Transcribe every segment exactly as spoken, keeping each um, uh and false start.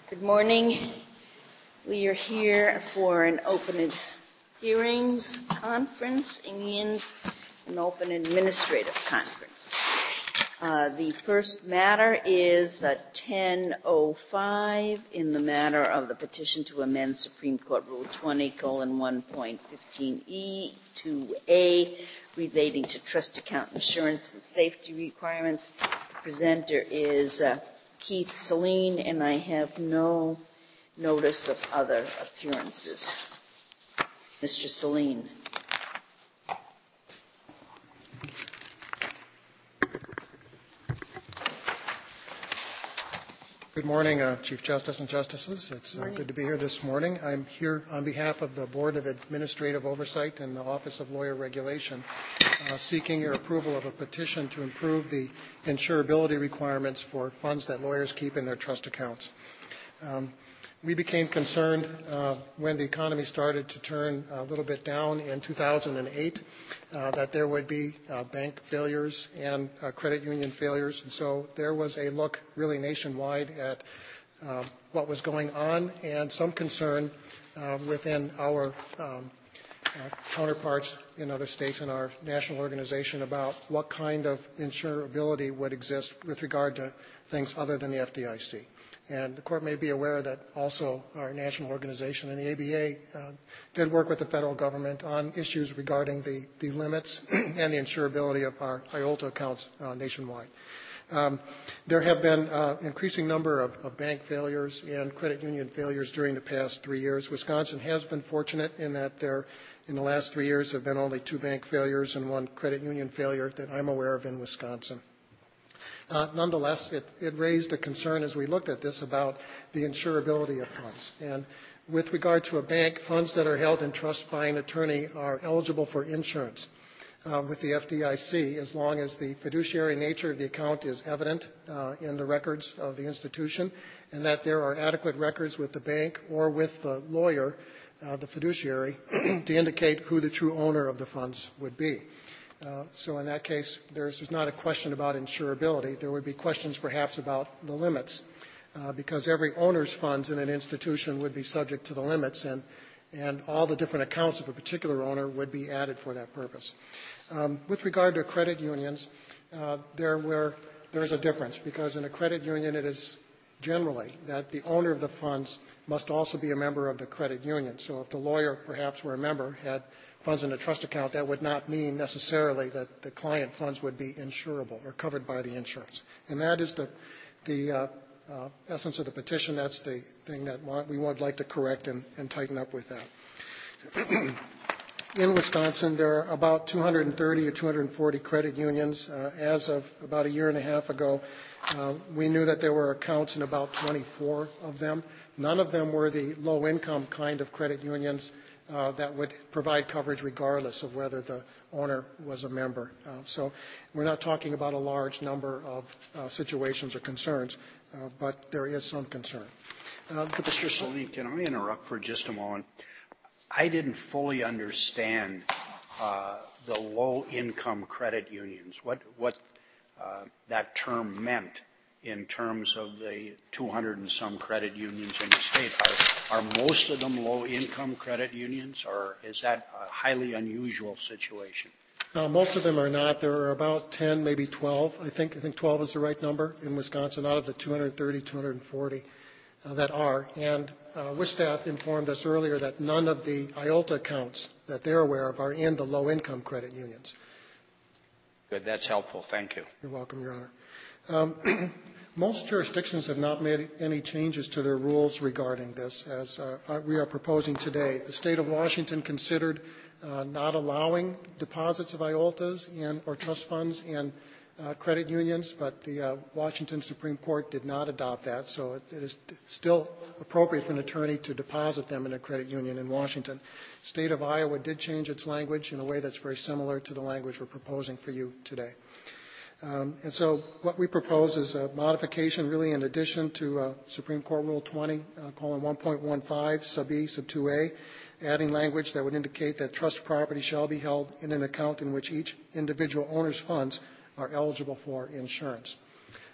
Good morning. We are here for an open hearings conference and an open administrative conference. Uh, the first matter is uh, ten oh five in the matter of the petition to amend Supreme Court Rule twenty colon one point fifteen E two A relating to trust account insurance and safety requirements. The presenter is uh, Keith Saline, and I have no notice of other appearances. Mister Saline. Good morning, uh, Chief Justice and Justices. It's uh, good to be here this morning. I'm here on behalf of the Board of Administrative Oversight and the Office of Lawyer Regulation, uh, seeking your approval of a petition to improve the insurability requirements for funds that lawyers keep in their trust accounts. Um, we became concerned uh, when the economy started to turn a little bit down in two thousand eight uh, that there would be uh, bank failures and uh, credit union failures. And so there was a look really nationwide at uh, what was going on and some concern uh, within our um, uh, counterparts in other states in our national organization about what kind of insurability would exist with regard to things other than the F D I C. And the Court may be aware that also our national organization and the A B A uh, did work with the federal government on issues regarding the, the limits and the insurability of our I O L T A accounts uh, nationwide. Um, there have been an uh, increasing number of, of bank failures and credit union failures during the past three years. Wisconsin has been fortunate in that there, in the last three years, have been only two bank failures and one credit union failure that I'm aware of in Wisconsin. Uh, nonetheless, it, it raised a concern as we looked at this about the insurability of funds. And with regard to a bank, funds that are held in trust by an attorney are eligible for insurance uh, with the F D I C as long as the fiduciary nature of the account is evident uh, in the records of the institution and that there are adequate records with the bank or with the lawyer, uh, the fiduciary, to indicate who the true owner of the funds would be. Uh, so in that case, there's, there's not a question about insurability. There would be questions perhaps about the limits, uh, because every owner's funds in an institution would be subject to the limits, and, and all the different accounts of a particular owner would be added for that purpose. Um, with regard to credit unions, uh, there were, there's a difference, because in a credit union it is generally that the owner of the funds must also be a member of the credit union. So if the lawyer perhaps were a member, had funds in a trust account, that would not mean necessarily that the client funds would be insurable or covered by the insurance. And that is the, the uh, uh, essence of the petition. That's the thing that we would like to correct and, and tighten up with that. In Wisconsin, there are about two hundred thirty or two hundred forty credit unions. Uh, as of about a year and a half ago, uh, we knew that there were accounts in about twenty-four of them. None of them were the low-income kind of credit unions Uh, that would provide coverage regardless of whether the owner was a member. Uh, so we're not talking about a large number of uh, situations or concerns, uh, but there is some concern. Uh, Mister Saline, can I interrupt for just a moment? I didn't fully understand uh, the low-income credit unions, what, what uh, that term meant in terms of the two hundred and some credit unions in the state. Are, are most of them low-income credit unions, or is that a highly unusual situation? Uh, most of them are not. There are about ten, maybe twelve. I think, I think twelve is the right number in Wisconsin out of the two hundred thirty, two hundred forty uh, that are. And uh, WISTAF informed us earlier that none of the I O L T A accounts that they're aware of are in the low-income credit unions. Good. That's helpful. Thank you. You're welcome, Your Honor. Um, Most jurisdictions have not made any changes to their rules regarding this, as uh, we are proposing today. The state of Washington considered uh, not allowing deposits of I O L T As in, or trust funds in uh, credit unions, but the uh, Washington Supreme Court did not adopt that, so it, it is still appropriate for an attorney to deposit them in a credit union in Washington. The state of Iowa did change its language in a way that's very similar to the language we're proposing for you today. Um, and so what we propose is a modification really in addition to uh, Supreme Court Rule twenty, uh, colon one point one five, sub E, sub two A, adding language that would indicate that trust property shall be held in an account in which each individual owner's funds are eligible for insurance.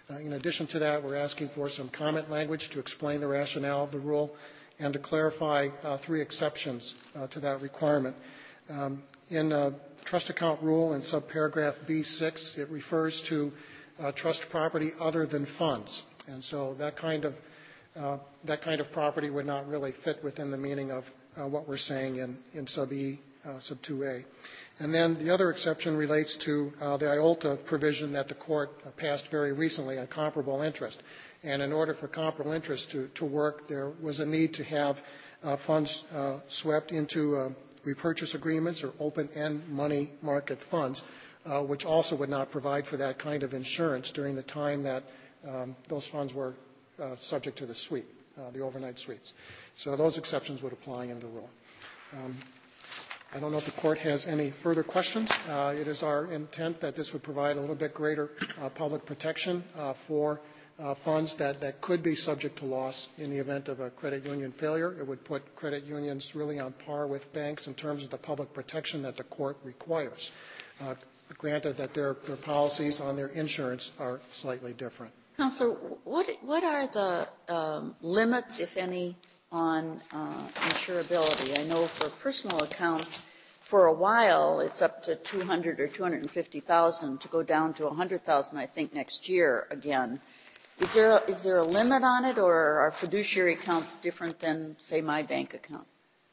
Uh, in addition to that, we're asking for some comment language to explain the rationale of the rule and to clarify uh, three exceptions uh, to that requirement. Um, in uh, trust account rule in subparagraph B six, it refers to uh, trust property other than funds. And so that kind of, uh, that kind of property would not really fit within the meaning of uh, what we're saying in, in sub E, uh, sub two A. And then the other exception relates to uh, the I O L T A provision that the court uh, passed very recently on comparable interest. And in order for comparable interest to, to work, there was a need to have uh, funds uh, swept into uh, repurchase agreements or open-end money market funds, uh, which also would not provide for that kind of insurance during the time that um, those funds were uh, subject to the sweep, uh, the overnight sweeps. So those exceptions would apply in the rule. Um, I don't know if the court has any further questions. Uh, it is our intent that this would provide a little bit greater uh, public protection uh, for uh, funds that, that could be subject to loss in the event of a credit union failure. It would put credit unions really on par with banks in terms of the public protection that the court requires. Uh, granted that their, their policies on their insurance are slightly different. Counselor, what, what are the um, limits, if any, on uh, insurability? I know for personal accounts, for a while, it's up to two hundred or two hundred fifty thousand to go down to one hundred thousand, I think, next year again. Is there a, is there a limit on it, or are fiduciary accounts different than, say, my bank account?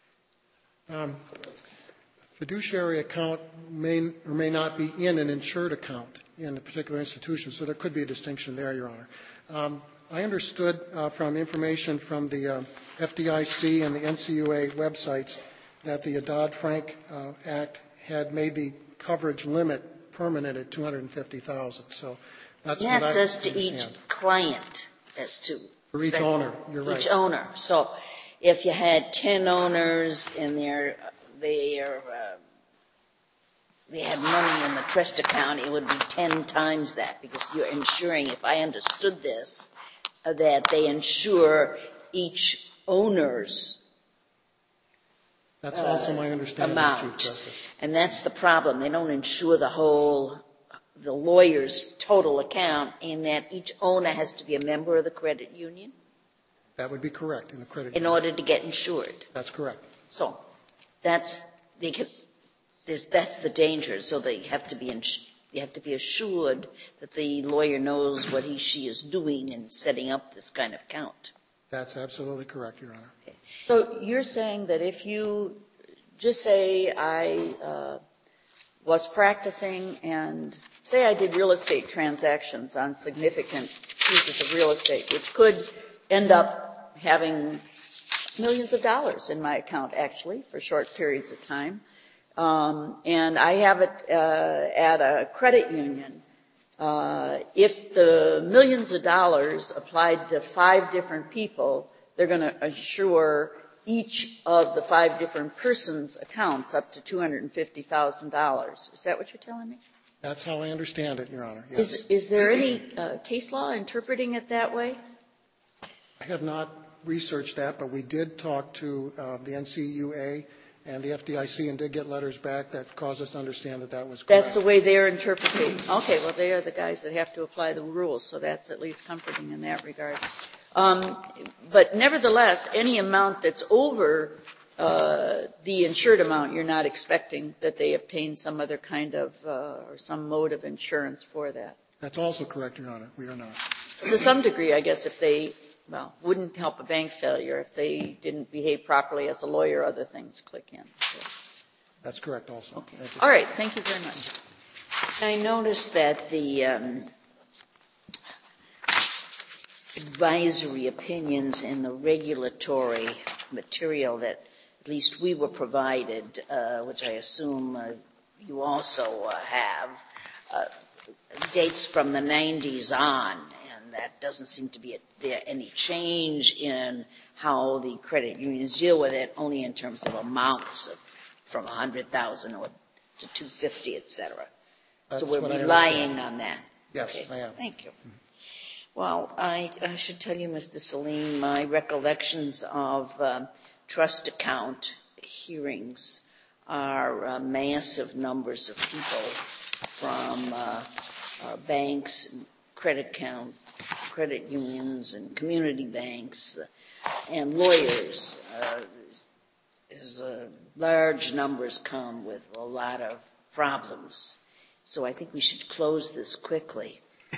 Um, fiduciary account may or may not be in an insured account in a particular institution, so there could be a distinction there, Your Honor. Um, I understood uh, from information from the uh, F D I C and the N C U A websites that the Dodd-Frank uh, Act had made the coverage limit permanent at two hundred fifty thousand. So that's yeah, what I it says to understand. each client as to for each owner. You're right. Each owner. So if you had ten owners and they're they are uh, they had money in the trust account, it would be ten times that, because you're insuring. If I understood this, uh, that they insure each owner's That's also my understanding, amount. Chief Justice. And that's the problem. They don't insure the whole, the lawyer's total account, in that each owner has to be a member of the credit union That would be correct in the credit in union. order to get insured. That's correct. So that's, they can, there's, that's the danger. So they have to be ins- they have to be assured that the lawyer knows what he, she is doing in setting up this kind of account. That's absolutely correct, Your Honor. Okay. So you're saying that if you just say I uh, was practicing and say I did real estate transactions on significant pieces of real estate, which could end up having millions of dollars in my account, actually, for short periods of time, um, and I have it uh, at a credit union, uh, if the millions of dollars applied to five different people, they're going to insure each of the five different persons' accounts up to two hundred fifty thousand dollars. Is that what you're telling me? That's how I understand it, Your Honor. Yes. Is, is there any uh, case law interpreting it that way? I have not researched that, but we did talk to uh, the N C U A and the F D I C and did get letters back that caused us to understand that that was correct. That's the way they're interpreting. Okay, well, they are the guys that have to apply the rules, so that's at least comforting in that regard. Um, but nevertheless, any amount that's over uh, the insured amount, you're not expecting that they obtain some other kind of uh, or some mode of insurance for that. That's also correct, Your Honor. We are not. To some degree, I guess, if they, well, wouldn't help a bank failure if they didn't behave properly as a lawyer, other things click in. So. That's correct also. Okay. Thank you. All right. Thank you very much. I noticed that the um, advisory opinions in the regulatory material that at least we were provided, uh, which I assume uh, you also uh, have, uh, dates from the nineties on, and that doesn't seem to be a, there any change in how the credit unions deal with it, only in terms of amounts of, from one hundred thousand dollars to two hundred fifty thousand dollars, et cetera. That's so we're what I relying understand. on that. Yes, okay. I am. Thank you. Mm-hmm. Well, I, I should tell you, Mister Salim, my recollections of um, trust account hearings are uh, massive numbers of people from uh, uh, banks, credit account credit unions and community banks uh, and lawyers, uh, is, uh, large numbers come with a lot of problems. So I think we should close this quickly.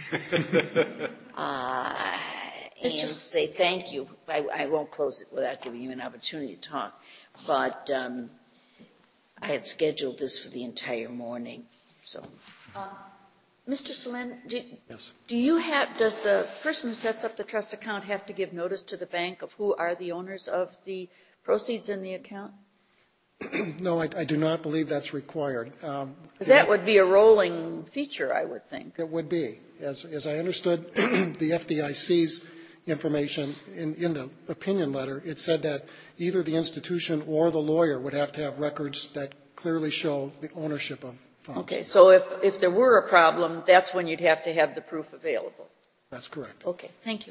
uh, and say thank you. I, I won't close it without giving you an opportunity to talk. But um, I had scheduled this for the entire morning. So, Uh, Mister Selin, do, Yes. do you have, does the person who sets up the trust account have to give notice to the bank of who are the owners of the proceeds in the account? No, I, I do not believe that's required. Um, Because that would be a rolling feature, I would think. It would be. As, as I understood the F D I C's information in, in the opinion letter, it said that either the institution or the lawyer would have to have records that clearly show the ownership of funds. Okay, so if, if there were a problem, that's when you'd have to have the proof available. That's correct. Okay, thank you.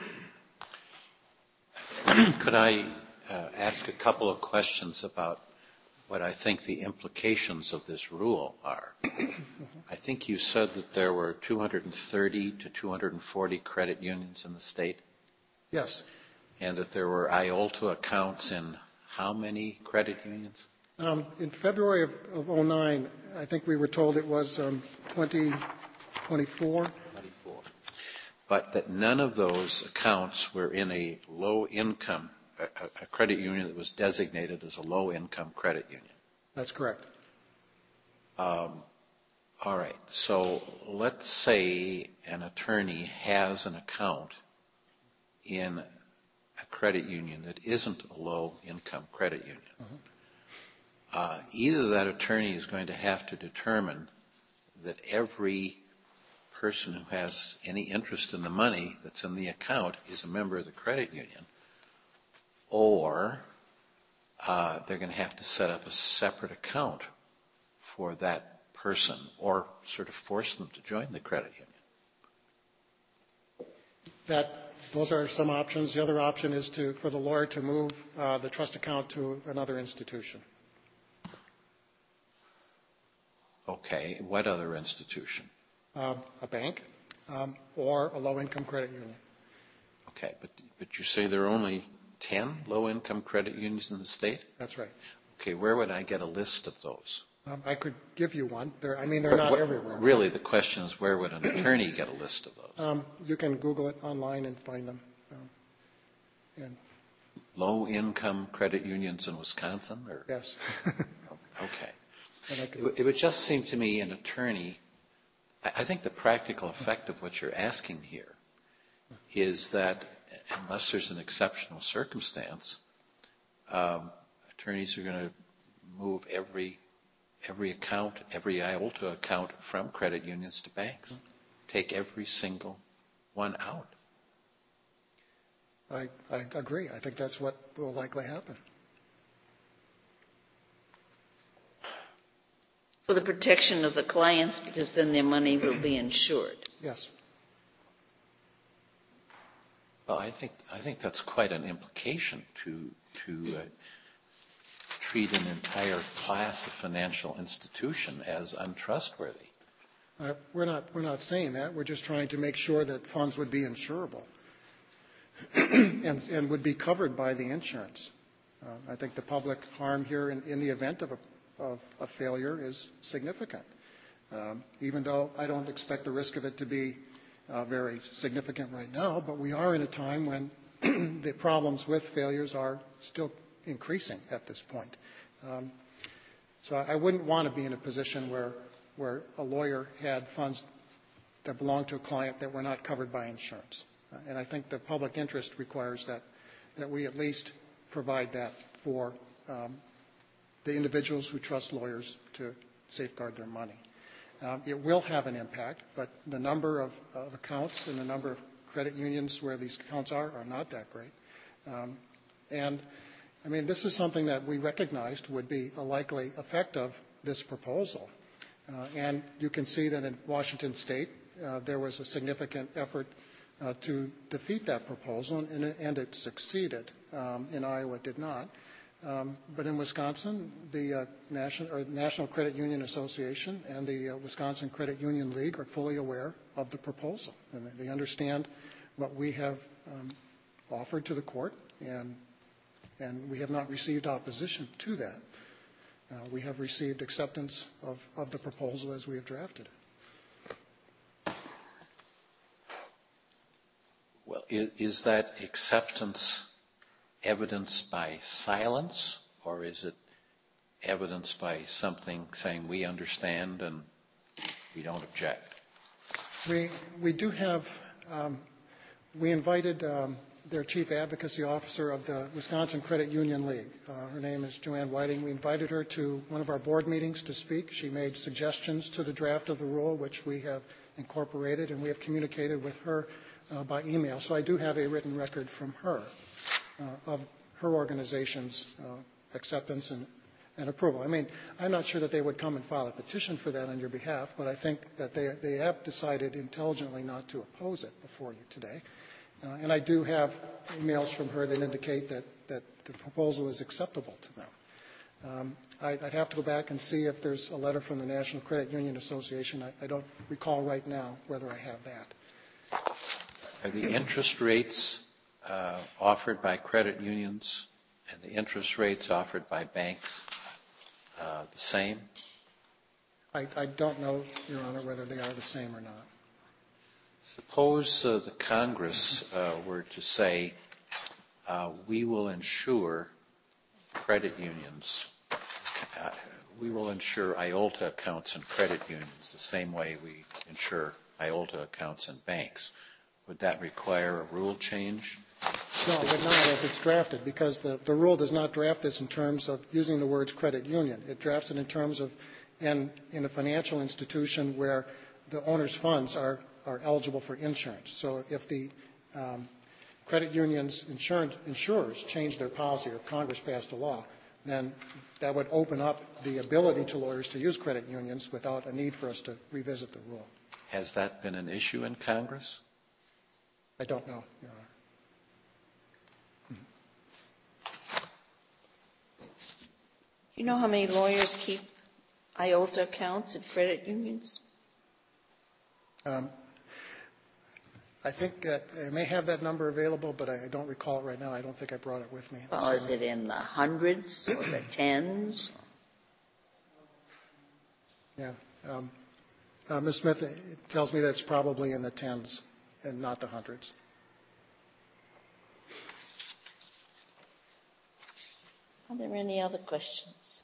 Could I uh, ask a couple of questions about what I think the implications of this rule are? I think you said that there were two hundred thirty to two hundred forty credit unions in the state, Yes. and that there were I O L T A accounts in how many credit unions? Um, in February of, of oh nine, I think we were told it was um, twenty, twenty-four. twenty-four. But that none of those accounts were in a low-income, a, a credit union that was designated as a low-income credit union. That's correct. Um, all right. So let's say an attorney has an account in a credit union that isn't a low-income credit union. Mm-hmm. Uh, either that attorney is going to have to determine that every person who has any interest in the money that's in the account is a member of the credit union, or uh, they're going to have to set up a separate account for that person, or sort of force them to join the credit union. That, those are some options. The other option is to, for the lawyer to move uh, the trust account to another institution. Okay. What other institution? Um, a bank um, or a low-income credit union. Okay, but but you say there are only ten low-income credit unions in the state? That's right. Okay, where would I get a list of those? Um, I could give you one. They're, I mean, they're not what, everywhere. Really, the question is, where would an attorney get a list of those? Um, you can Google it online and find them. Um, and Low-income credit unions in Wisconsin? Or? yes. Okay. And I could, It, it would just seem to me an attorney, I, I think the practical effect of what you're asking here is that unless there's an exceptional circumstance, um, attorneys are going to move every every account, every I O L T A account from credit unions to banks. Take every single one out. I, I agree. I think that's what will likely happen. for the protection of the clients, because then their money will be insured. Yes. Well, I think I think that's quite an implication to to uh, treat an entire class of financial institution as untrustworthy. Uh, we're not we're not saying that. We're just trying to make sure that funds would be insurable and, and would be covered by the insurance. Uh, I think the public harm here in, in the event of a, of a failure is significant, um, even though I don't expect the risk of it to be uh, very significant right now, but we are in a time when the problems with failures are still increasing at this point. Um, so I, I wouldn't want to be in a position where where a lawyer had funds that belonged to a client that were not covered by insurance. Uh, and I think the public interest requires that, that we at least provide that for um, the individuals who trust lawyers to safeguard their money. Um, it will have an impact, but the number of, of accounts and the number of credit unions where these accounts are are not that great. Um, and, I mean, this is something that we recognized would be a likely effect of this proposal. Uh, and you can see that in Washington State, uh, there was a significant effort uh, to defeat that proposal, and, and it succeeded. Um, in Iowa, it did not. Um, but in Wisconsin, the uh, National, or National Credit Union Association and the uh, Wisconsin Credit Union League are fully aware of the proposal, and they understand what we have um, offered to the court, and and we have not received opposition to that. Uh, we have received acceptance of, of the proposal as we have drafted it. Well, is, is that acceptance evidenced by silence, or is it evidenced by something saying we understand and we don't object? We we do have. Um, we invited um, their chief advocacy officer of the Wisconsin Credit Union League. Uh, her name is Joanne Whiting. We invited her to one of our board meetings to speak. She made suggestions to the draft of the rule, which we have incorporated, and we have communicated with her uh, by email. So I do have a written record from her uh, of her organization's uh, acceptance and, and approval. I mean, I'm not sure that they would come and file a petition for that on your behalf, but I think that they, they have decided intelligently not to oppose it before you today. Uh, and I do have emails from her that indicate that, that the proposal is acceptable to them. Um, I, I'd have to go back and see if there's a letter from the National Credit Union Association. I, I don't recall right now whether I have that. Are the interest rates uh, offered by credit unions and the interest rates offered by banks uh, the same? I, I don't know, Your Honor, whether they are the same or not. Suppose uh, the Congress uh, were to say, uh, we will ensure credit unions, uh, we will ensure I O L T A accounts in credit unions the same way we ensure I O L T A accounts in banks. Would that require a rule change? No, it would not as it's drafted, because the, the rule does not draft this in terms of using the words credit union. It drafts it in terms of in, in a financial institution where the owner's funds are are eligible for insurance. So if the um, credit unions insurance, insurers change their policy, or if Congress passed a law, then that would open up the ability to lawyers to use credit unions without a need for us to revisit the rule. Has that been an issue in Congress? I don't know, Your Honor. Do you know how many lawyers keep I O L T A accounts at credit unions? Um, I think that I may have that number available, but I don't recall it right now. I don't think I brought it with me. Well, is it in the hundreds or the tens? Yeah. Um, uh, Miz Smith, it tells me that it's probably in the tens and not the hundreds. Are there any other questions?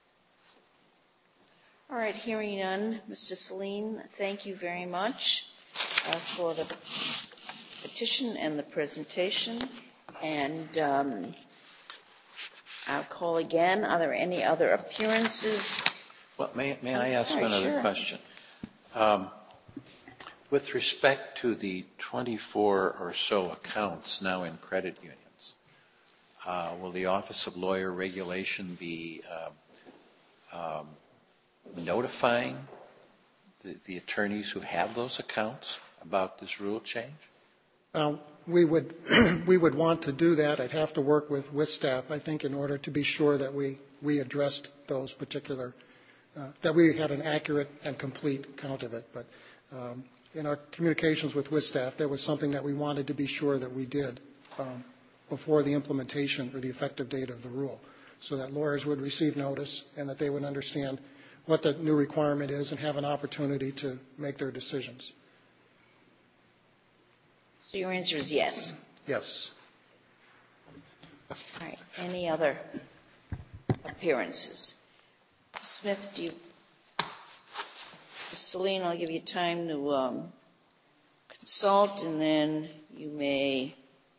All right, hearing none, Mister Saleen, thank you very much uh, for the petition and the presentation. And um, I'll call again. Are there any other appearances? Well, may, may I ask sorry, one other sure. question? Um, with respect to the twenty-four or so accounts now in credit unions, uh, will the Office of Lawyer Regulation be uh, um, notifying the, the attorneys who have those accounts about this rule change? Uh, we would we would want to do that. I'd have to work with with staff, I think, in order to be sure that we we addressed those particular uh, that we had an accurate and complete count of it. But um, in our communications with with staff, that was something that we wanted to be sure that we did um, before the implementation or the effective date of the rule, so that lawyers would receive notice and that they would understand what the new requirement is and have an opportunity to make their decisions. So your answer is yes. Yes. All right. Any other appearances? Smith, do you? Saleen, I'll give you time to um, consult, and then you may.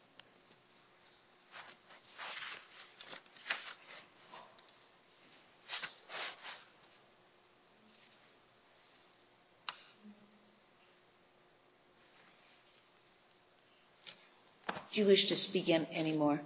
Do you wish to speak any more?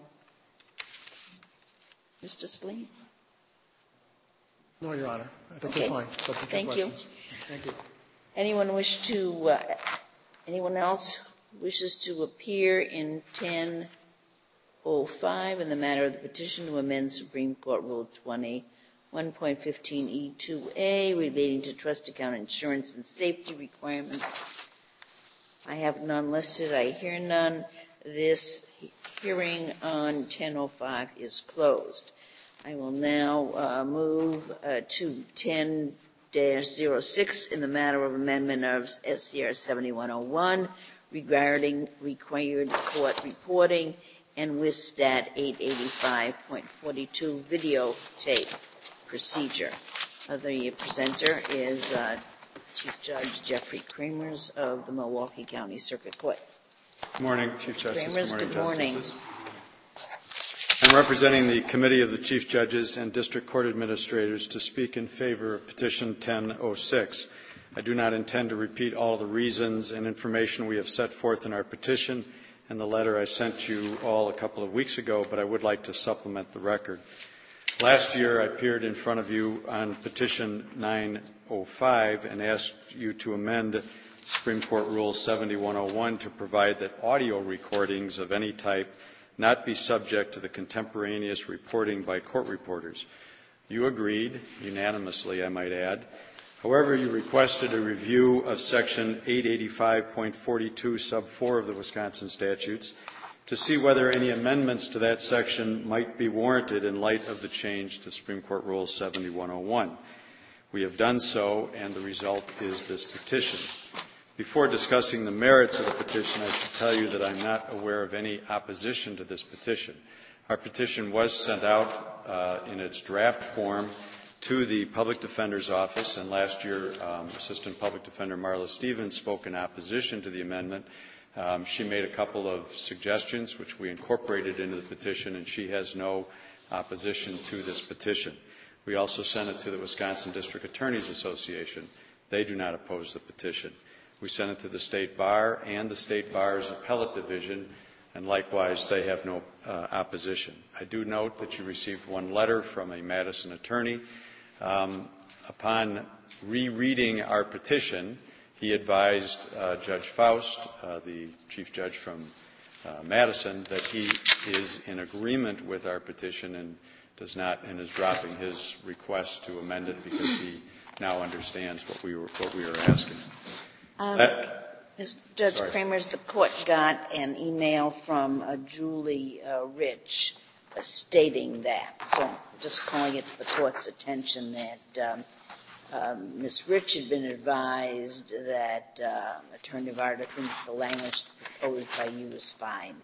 Mister Saleen? No, Your Honor. I think Okay. we're fine. Subject to Thank you. questions. Thank you. Anyone wish to, uh, anyone else wishes to appear in ten oh five in the matter of the petition to amend Supreme Court Rule twenty-one point fifteen E two A relating to trust account insurance and safety requirements. I have none listed. I hear none. This hearing on ten oh five is closed. I will now uh, move uh, to ten dash oh six in the matter of amendment of S C R seventy-one oh one regarding required court reporting and with stat eight eighty-five point forty-two videotape procedure. Uh, the presenter is uh, Chief Judge Jeffrey Kramers of the Milwaukee County Circuit Court. Good morning, Chief Justice. Kramers, good morning, good morning. Justices. I'm representing the Committee of the Chief Judges and District Court Administrators to speak in favor of Petition ten oh six. I do not intend to repeat all the reasons and information we have set forth in our petition and the letter I sent you all a couple of weeks ago, but I would like to supplement the record. Last year, I appeared in front of you on Petition nine oh five and asked you to amend Supreme Court Rule seventy-one oh one to provide that audio recordings of any type not be subject to the contemporaneous reporting by court reporters. You agreed, unanimously I might add. However, you requested a review of Section eight eighty-five point forty-two sub four of the Wisconsin statutes to see whether any amendments to that section might be warranted in light of the change to Supreme Court Rule seventy-one oh one. We have done so, and the result is this petition. Before discussing the merits of the petition, I should tell you that I'm not aware of any opposition to this petition. Our petition was sent out uh, in its draft form to the Public Defender's Office, and last year um, Assistant Public Defender Marla Stevens spoke in opposition to the amendment. Um, she made a couple of suggestions which we incorporated into the petition, and she has no opposition to this petition. We also sent it to the Wisconsin District Attorneys Association. They do not oppose the petition. We sent it to the State Bar and the State Bar's Appellate Division, and likewise they have no uh, opposition. I do note that you received one letter from a Madison attorney. Um, upon rereading our petition, he advised uh, Judge Faust, uh, the chief judge from uh, Madison, that he is in agreement with our petition and does not and is dropping his request to amend it because he now understands what we were what we were asking. Um, That, Miz Judge sorry. Kramers, the court got an email from uh, Julie uh, Rich uh, stating that. So I'm just calling it to the court's attention that um, um, Miz Rich had been advised that uh, Attorney Varda thinks the language proposed by you is fine.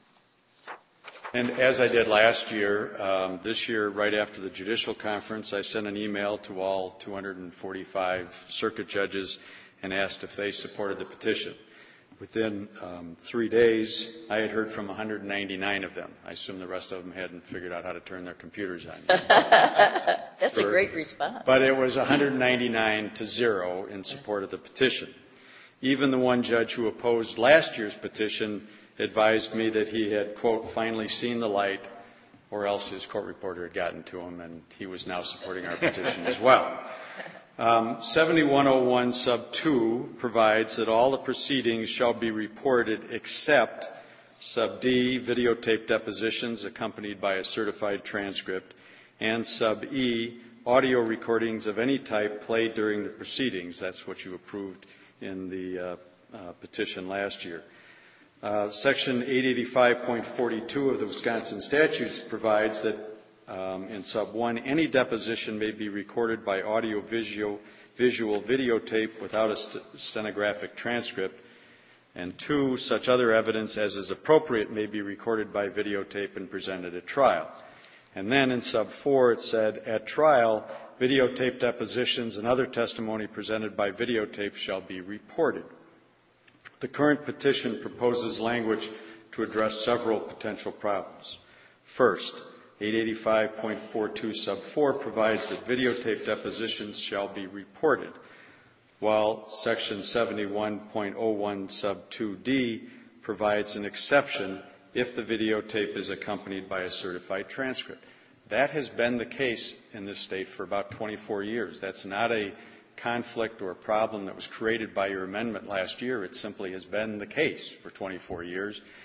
And as I did last year, um, this year, right after the judicial conference, I sent an email to all two hundred forty-five circuit judges and asked if they supported the petition. Within um, three days, I had heard from one hundred ninety-nine of them. I assume the rest of them hadn't figured out how to turn their computers on yet. That's For, a great response. But it was one hundred ninety-nine to zero in support of the petition. Even the one judge who opposed last year's petition advised me that he had, quote, finally seen the light, or else his court reporter had gotten to him, and he was now supporting our petition as well. Um, seventy-one oh one sub two provides that all the proceedings shall be reported except sub D, videotape depositions accompanied by a certified transcript, and sub E, audio recordings of any type played during the proceedings. That's what you approved in the uh, uh, petition last year. Uh, Section eight eighty-five point forty-two of the Wisconsin statutes provides that Um, in sub one, any deposition may be recorded by audio visual, visual videotape without a st- stenographic transcript. And two, such other evidence as is appropriate may be recorded by videotape and presented at trial. And then in sub four, it said, at trial, videotape depositions and other testimony presented by videotape shall be reported. The current petition proposes language to address several potential problems. First, eight eighty-five point forty-two sub four provides that videotape depositions shall be reported, while Section seventy-one point oh one sub two D provides an exception if the videotape is accompanied by a certified transcript. That has been the case in this state for about twenty-four years. That's not a conflict or a problem that was created by your amendment last year. It simply has been the case for twenty-four years.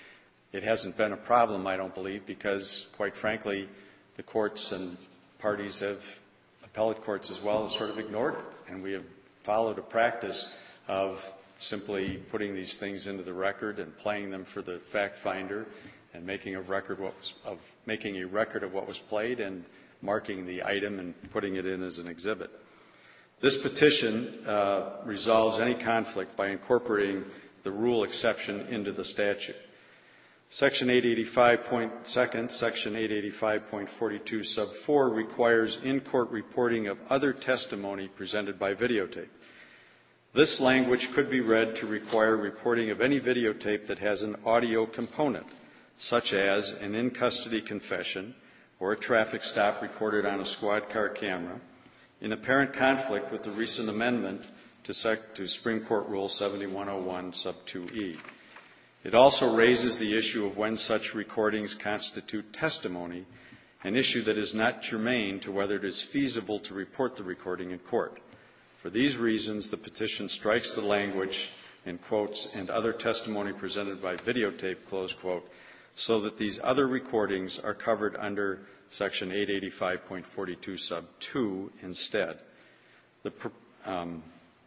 It hasn't been a problem, I don't believe, because, quite frankly, the courts and parties have, appellate courts as well, have sort of ignored it. And we have followed a practice of simply putting these things into the record and playing them for the fact finder and making a record what was, of making a record of what was played and marking the item and putting it in as an exhibit. This petition uh, resolves any conflict by incorporating the rule exception into the statute. Section eight eighty-five point second, Section eight eighty-five point forty-two sub four requires in-court reporting of other testimony presented by videotape. This language could be read to require reporting of any videotape that has an audio component, such as an in-custody confession or a traffic stop recorded on a squad car camera, in apparent conflict with the recent amendment to, sec- to Supreme Court Rule seventy-one oh one sub two E. It also raises the issue of when such recordings constitute testimony, an issue that is not germane to whether it is feasible to report the recording in court. For these reasons, the petition strikes the language, in quotes, and other testimony presented by videotape, close quote, so that these other recordings are covered under Section eight eighty-five point forty-two sub two instead. The um,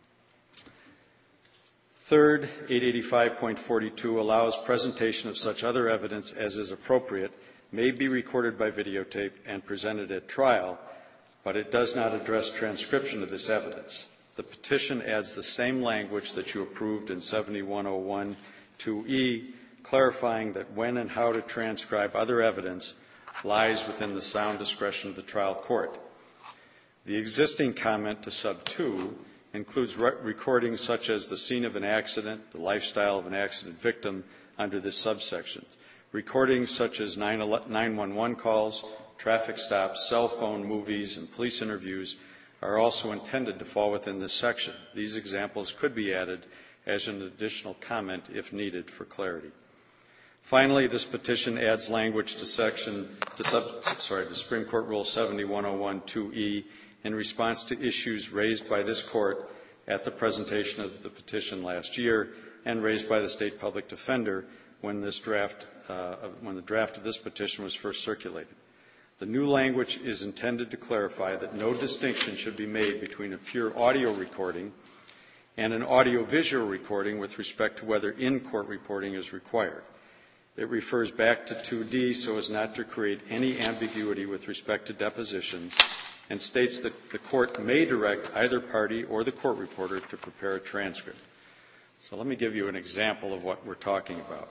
Third, eight eighty-five point forty-two allows presentation of such other evidence as is appropriate, may be recorded by videotape and presented at trial, but it does not address transcription of this evidence. The petition adds the same language that you approved in seventy-one oh one two E, clarifying that when and how to transcribe other evidence lies within the sound discretion of the trial court. The existing comment to sub two includes re- recordings such as the scene of an accident, the lifestyle of an accident victim under this subsection. Recordings such as nine one one calls, traffic stops, cell phone movies, and police interviews are also intended to fall within this section. These examples could be added as an additional comment if needed for clarity. Finally, this petition adds language to section to, sub, sorry, to Supreme Court Rule seventy-one oh one two E in response to issues raised by this court at the presentation of the petition last year and raised by the state public defender when this draft, uh, when the draft of this petition was first circulated. The new language is intended to clarify that no distinction should be made between a pure audio recording and an audio-visual recording with respect to whether in-court reporting is required. It refers back to two D so as not to create any ambiguity with respect to depositions and states that the court may direct either party or the court reporter to prepare a transcript. So let me give you an example of what we're talking about.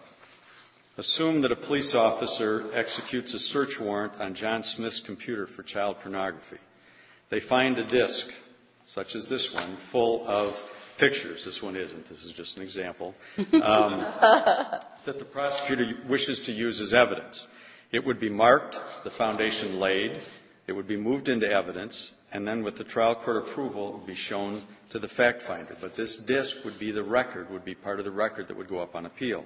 Assume that a police officer executes a search warrant on John Smith's computer for child pornography. They find a disc, such as this one, full of pictures. This one isn't. This is just an example. Um, that the prosecutor wishes to use as evidence. It would be marked, the foundation laid, it would be moved into evidence, and then with the trial court approval, it would be shown to the fact finder. But this disc would be the record, would be part of the record that would go up on appeal.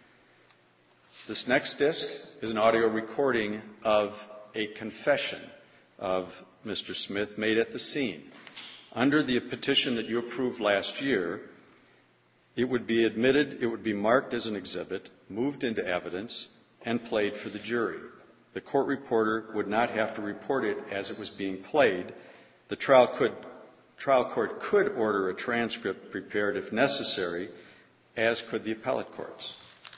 This next disc is an audio recording of a confession of Mister Smith made at the scene. Under the petition that you approved last year, it would be admitted, it would be marked as an exhibit, moved into evidence, and played for the jury. The court reporter would not have to report it as it was being played. The trial, could, trial court could order a transcript prepared if necessary, as could the appellate courts.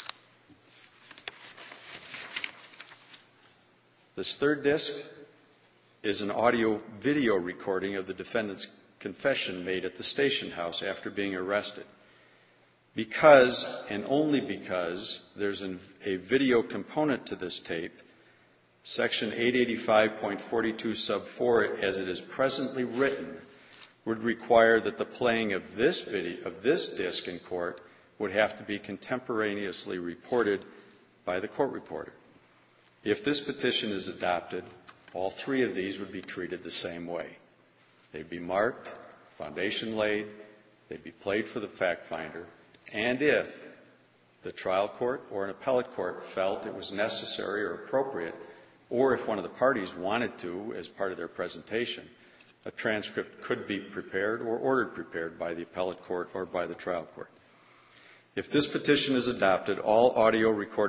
This third disc is an audio-video recording of the defendant's confession made at the station house after being arrested. Because, and only because, there's an, a video component to this tape, Section eight eighty-five point forty-two sub four, as it is presently written, would require that the playing of this video, of this disc in court would have to be contemporaneously reported by the court reporter. If this petition is adopted, all three of these would be treated the same way. They'd be marked, foundation laid, they'd be played for the fact finder, and if the trial court or an appellate court felt it was necessary or appropriate, or if one of the parties wanted to as part of their presentation, a transcript could be prepared or ordered prepared by the appellate court or by the trial court. If this petition is adopted, all audio recorded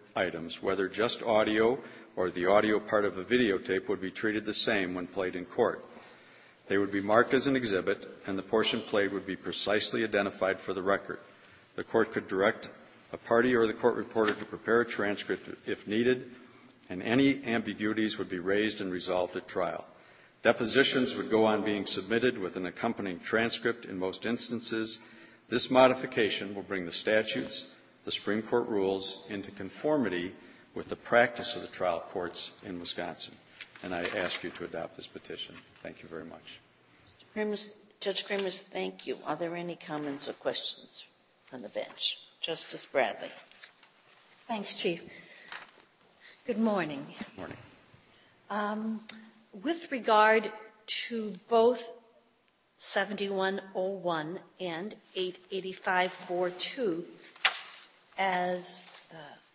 items, whether just audio or the audio part of a videotape, would be treated the same when played in court. They would be marked as an exhibit, and the portion played would be precisely identified for the record. The court could direct a party or the court reporter to prepare a transcript if needed, and any ambiguities would be raised and resolved at trial. Depositions would go on being submitted with an accompanying transcript in most instances. This modification will bring the statutes, the Supreme Court rules, into conformity with the practice of the trial courts in Wisconsin. And I ask you to adopt this petition. Thank you very much. Krimis, Judge Krimis, thank you. Are there any comments or questions from the bench? Justice Bradley. Thanks, Chief. Good morning. Good morning. Um, with regard to both seventy-one oh one and eight eighty-five forty-two, as uh,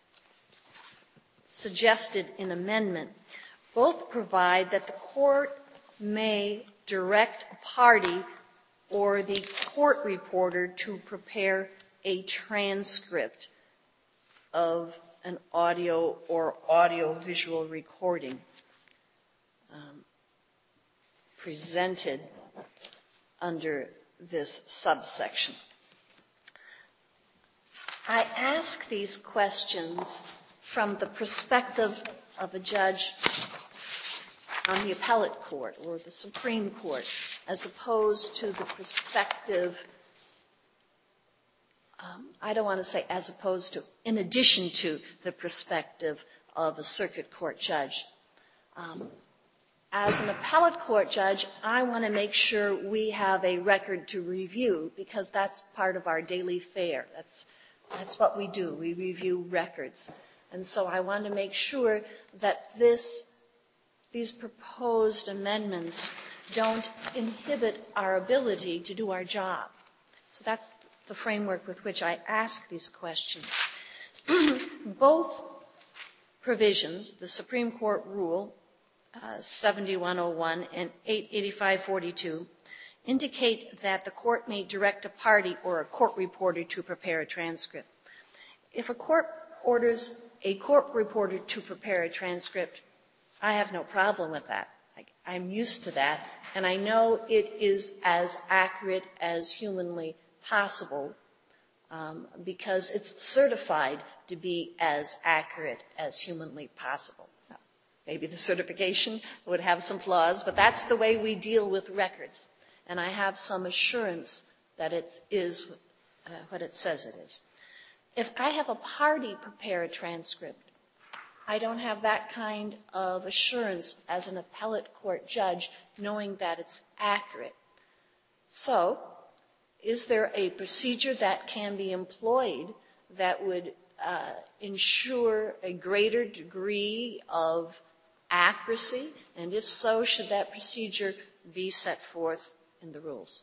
suggested in amendment, both provide that the court may direct a party or the court reporter to prepare a transcript of an audio or audio-visual recording um, presented under this subsection. I ask these questions from the perspective of a judge on the appellate court or the Supreme Court, as opposed to the perspective, um, I don't want to say as opposed to, in addition to the perspective of a circuit court judge. Um, as an appellate court judge, I want to make sure we have a record to review, because that's part of our daily fare. That's, that's what we do. We review records. And so I want to make sure that this these proposed amendments don't inhibit our ability to do our job. So that's the framework with which I ask these questions. Both provisions, the Supreme Court rule, uh, seventy-one oh one and eight eighty-five forty-two, indicate that the court may direct a party or a court reporter to prepare a transcript. If a court orders a court reporter to prepare a transcript, I have no problem with that. I, I'm used to that, and I know it is as accurate as humanly possible um, because it's certified to be as accurate as humanly possible. Now, maybe the certification would have some flaws, but that's the way we deal with records, and I have some assurance that it is uh, what it says it is. If I have a party prepare a transcript, I don't have that kind of assurance as an appellate court judge, knowing that it's accurate. So, is there a procedure that can be employed that would uh, ensure a greater degree of accuracy? And if so, should that procedure be set forth in the rules?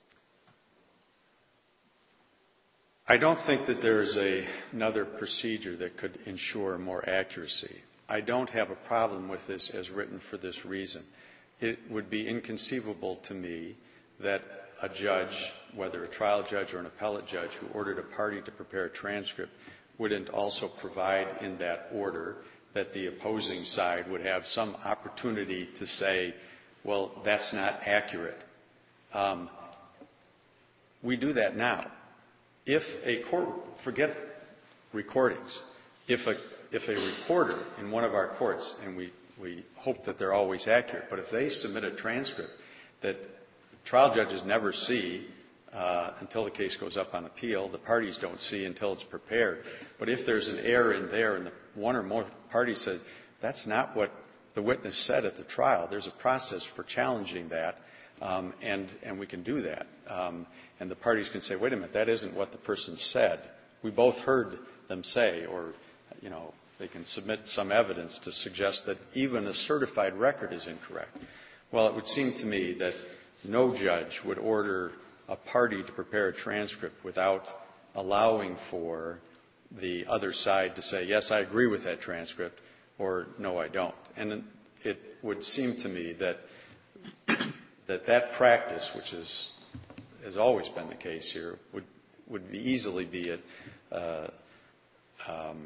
I don't think that there is a, another procedure that could ensure more accuracy. I don't have a problem with this as written for this reason. It would be inconceivable to me that a judge, whether a trial judge or an appellate judge, who ordered a party to prepare a transcript wouldn't also provide in that order that the opposing side would have some opportunity to say, well, that's not accurate. Um, we do that now. If a court, forget recordings, if a if a reporter in one of our courts, and we, we hope that they're always accurate, but if they submit a transcript that trial judges never see uh, until the case goes up on appeal, the parties don't see until it's prepared. But if there's an error in there and the one or more parties says, that's not what the witness said at the trial, there's a process for challenging that, um, and, and we can do that. Um, and the parties can say, wait a minute, that isn't what the person said. We both heard them say, or, you know, they can submit some evidence to suggest that even a certified record is incorrect. Well, it would seem to me that no judge would order a party to prepare a transcript without allowing for the other side to say, yes, I agree with that transcript, or no, I don't. And it would seem to me that that, that practice, which is, has always been the case here, would, would be easily be a, uh, um,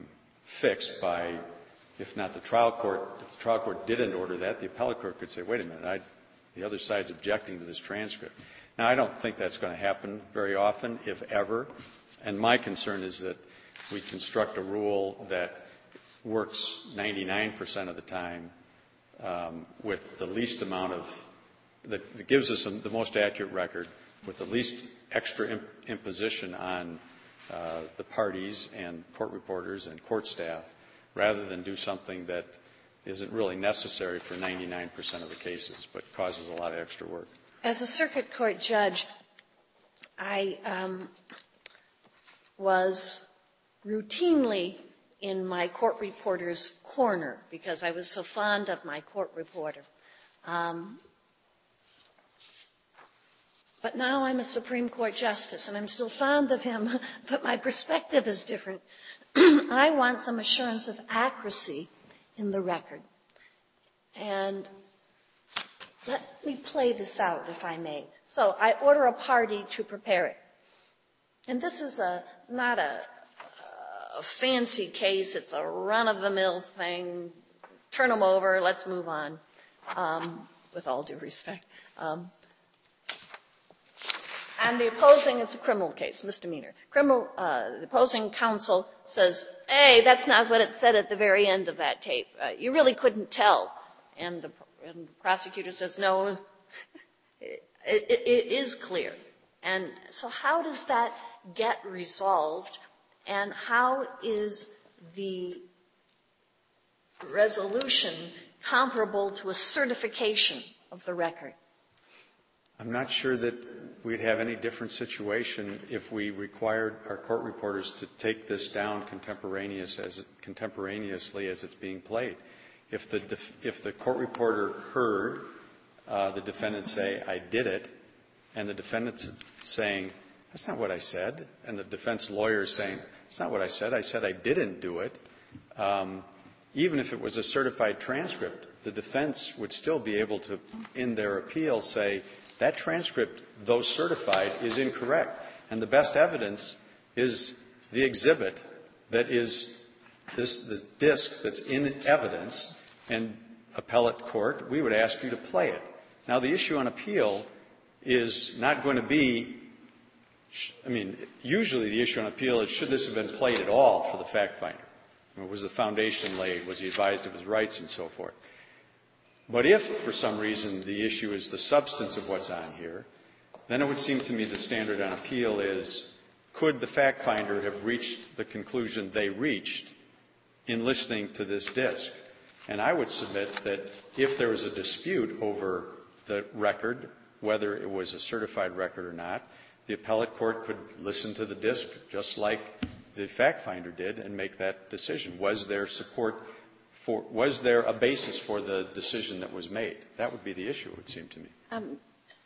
fixed by, if not the trial court, if the trial court didn't order that, the appellate court could say, wait a minute, I, the other side's objecting to this transcript. Now, I don't think that's going to happen very often, if ever, and my concern is that we construct a rule that works ninety-nine percent of the time um, with the least amount of, that, that gives us a, the most accurate record with the least extra imp- imposition on uh, the parties and court reporters and court staff, rather than do something that isn't really necessary for ninety-nine percent of the cases, but causes a lot of extra work. As a circuit court judge, I um, was routinely in my court reporter's corner because I was so fond of my court reporter. Um, but now I'm a Supreme Court justice, and I'm still fond of him, but my perspective is different. I want some assurance of accuracy in the record. And let me play this out, if I may. So I order a party to prepare it. And this is a not a, a fancy case. It's a run-of-the-mill thing. Turn them over. Let's move on, um, with all due respect. Um, and the opposing, it's a criminal case, misdemeanor. Criminal, uh, the opposing counsel says, hey, that's not what it said at the very end of that tape. Uh, you really couldn't tell. And the, and the prosecutor says, no, it, it, it is clear. And so how does that get resolved, and how is the resolution comparable to a certification of the record? I'm not sure that we'd have any different situation if we required our court reporters to take this down contemporaneous as it, contemporaneously as it's being played. If the, def, if the court reporter heard uh, the defendant say, I did it, and the defendant's saying, that's not what I said, and the defense lawyer is saying, that's not what I said, I said I didn't do it, um, even if it was a certified transcript, the defense would still be able to, in their appeal, say, that transcript, though certified, is incorrect. And the best evidence is the exhibit that is this, this disc that's in evidence, and appellate court, we would ask you to play it. Now, the issue on appeal is not going to be, I mean, usually the issue on appeal is, should this have been played at all for the fact finder? Was the foundation laid? Was he advised of his rights and so forth? But if, for some reason, the issue is the substance of what's on here, then it would seem to me the standard on appeal is, could the fact finder have reached the conclusion they reached in listening to this disc? And I would submit that if there was a dispute over the record, whether it was a certified record or not, the appellate court could listen to the disc just like the fact finder did and make that decision. Was there support for, was there a basis for the decision that was made? That would be the issue, it would seem to me. Um,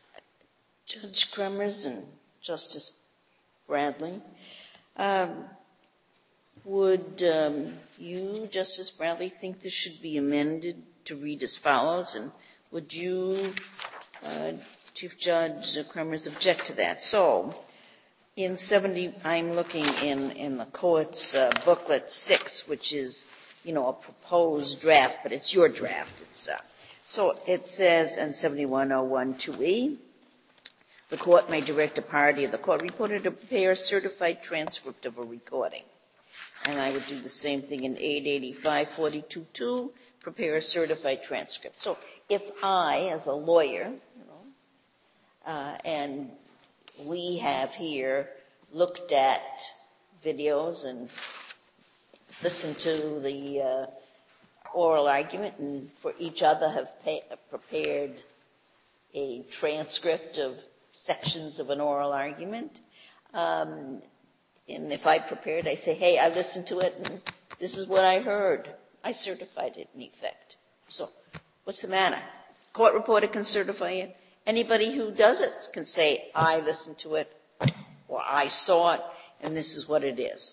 Judge Kremers and Justice Bradley, um, would um, you, Justice Bradley, think this should be amended to read as follows? And would you, uh, Chief Judge Kremers, object to that? So, in seventy, I'm looking in, in the court's uh, booklet six, which is, you know, a proposed draft, but it's your draft. It's, uh, so it says in seventy-one oh one two E, the court may direct a party of the court reporter to prepare a certified transcript of a recording. And I would do the same thing in eight eighty-five forty-two two, prepare a certified transcript. So if I, as a lawyer, you know, uh, and we have here looked at videos and listened to the uh, oral argument, and for each other have pay, uh, prepared a transcript of sections of an oral argument. Um, and if I prepared, I say, hey, I listened to it, and this is what I heard. I certified it in effect. So what's the matter? The court reporter can certify it. Anybody who does it can say, I listened to it, or I saw it, and this is what it is.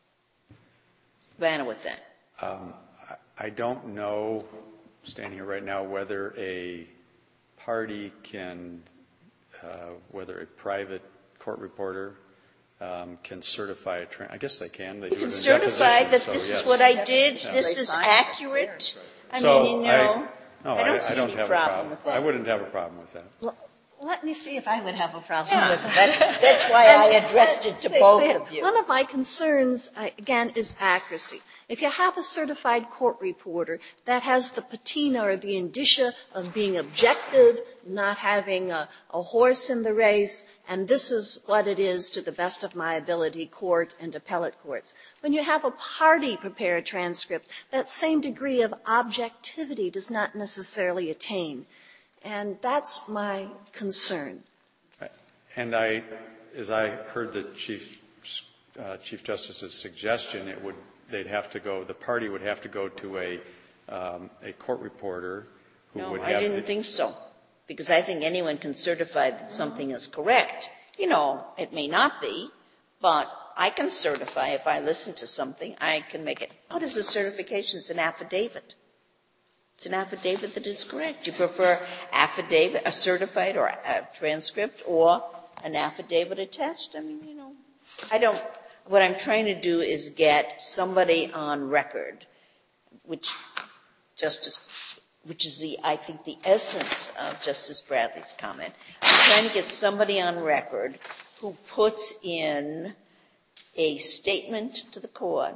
What's the matter with that? Um, I don't know, standing here right now, whether a party can, uh, whether a private court reporter um, can certify a tra- I guess they can. They You do can it in certify depositions, that so this yes. is what I did, Yeah. this They is sign it, accurate. it's I So mean, you know, no, I don't I, see I don't any have problem a problem with that. I wouldn't have a problem with that. Well, let me see if I would have a problem Yeah, with it. that, that's why I addressed it to Say, both there- of you. One of my concerns, uh, again, is accuracy. If you have a certified court reporter that has the patina or the indicia of being objective, not having a, a horse in the race, and this is what it is to the best of my ability, court and appellate courts. When you have a party prepare a transcript, that same degree of objectivity does not necessarily attain. And that's my concern. And I, as I heard the Chief, uh, Chief Justice's suggestion, it would, they'd have to go, the party would have to go to a, um, a court reporter who No, would I have. didn't the, think so, because I think anyone can certify that something is correct. You know, it may not be, but I can certify if I listen to something, I can make it. What is a certification? It's an affidavit. It's an affidavit that is correct. You prefer affidavit, a certified or a transcript, or an affidavit attached? I mean, you know, I don't, what I'm trying to do is get somebody on record, which Justice, which is the, I think, the essence of Justice Bradley's comment. I'm trying to get somebody on record who puts in a statement to the court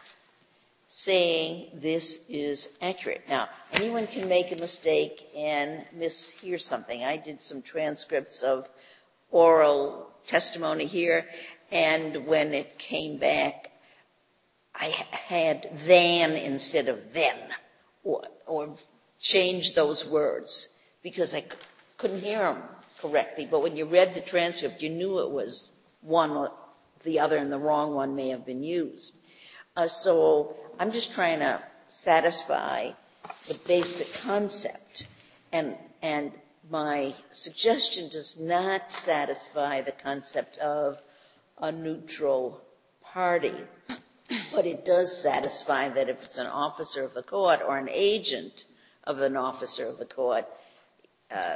saying this is accurate. Now, anyone can make a mistake and mishear something. I did some transcripts of oral testimony here, and when it came back, I had than instead of then, or, or changed those words because I c- couldn't hear them correctly. But when you read the transcript, you knew it was one or the other, and the wrong one may have been used. Uh, so I'm just trying to satisfy the basic concept, and and my suggestion does not satisfy the concept of a neutral party, but it does satisfy that if it's an officer of the court or an agent of an officer of the court, uh,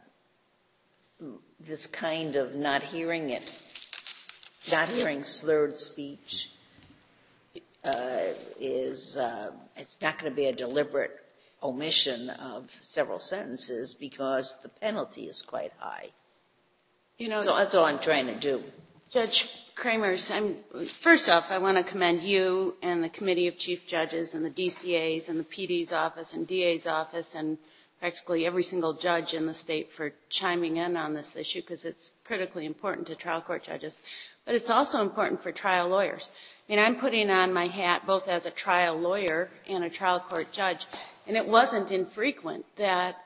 this kind of not hearing it, not hearing slurred speech, uh, is, uh, it's not going to be a deliberate omission of several sentences because the penalty is quite high. You know, So that's all I'm trying to do. Judge Kramers, I'm, first off, I want to commend you and the Committee of Chief Judges and the D C A's and the P D's office and D A's office and practically every single judge in the state for chiming in on this issue because it's critically important to trial court judges. But it's also important for trial lawyers. I mean, I'm putting on my hat both as a trial lawyer and a trial court judge, and it wasn't infrequent that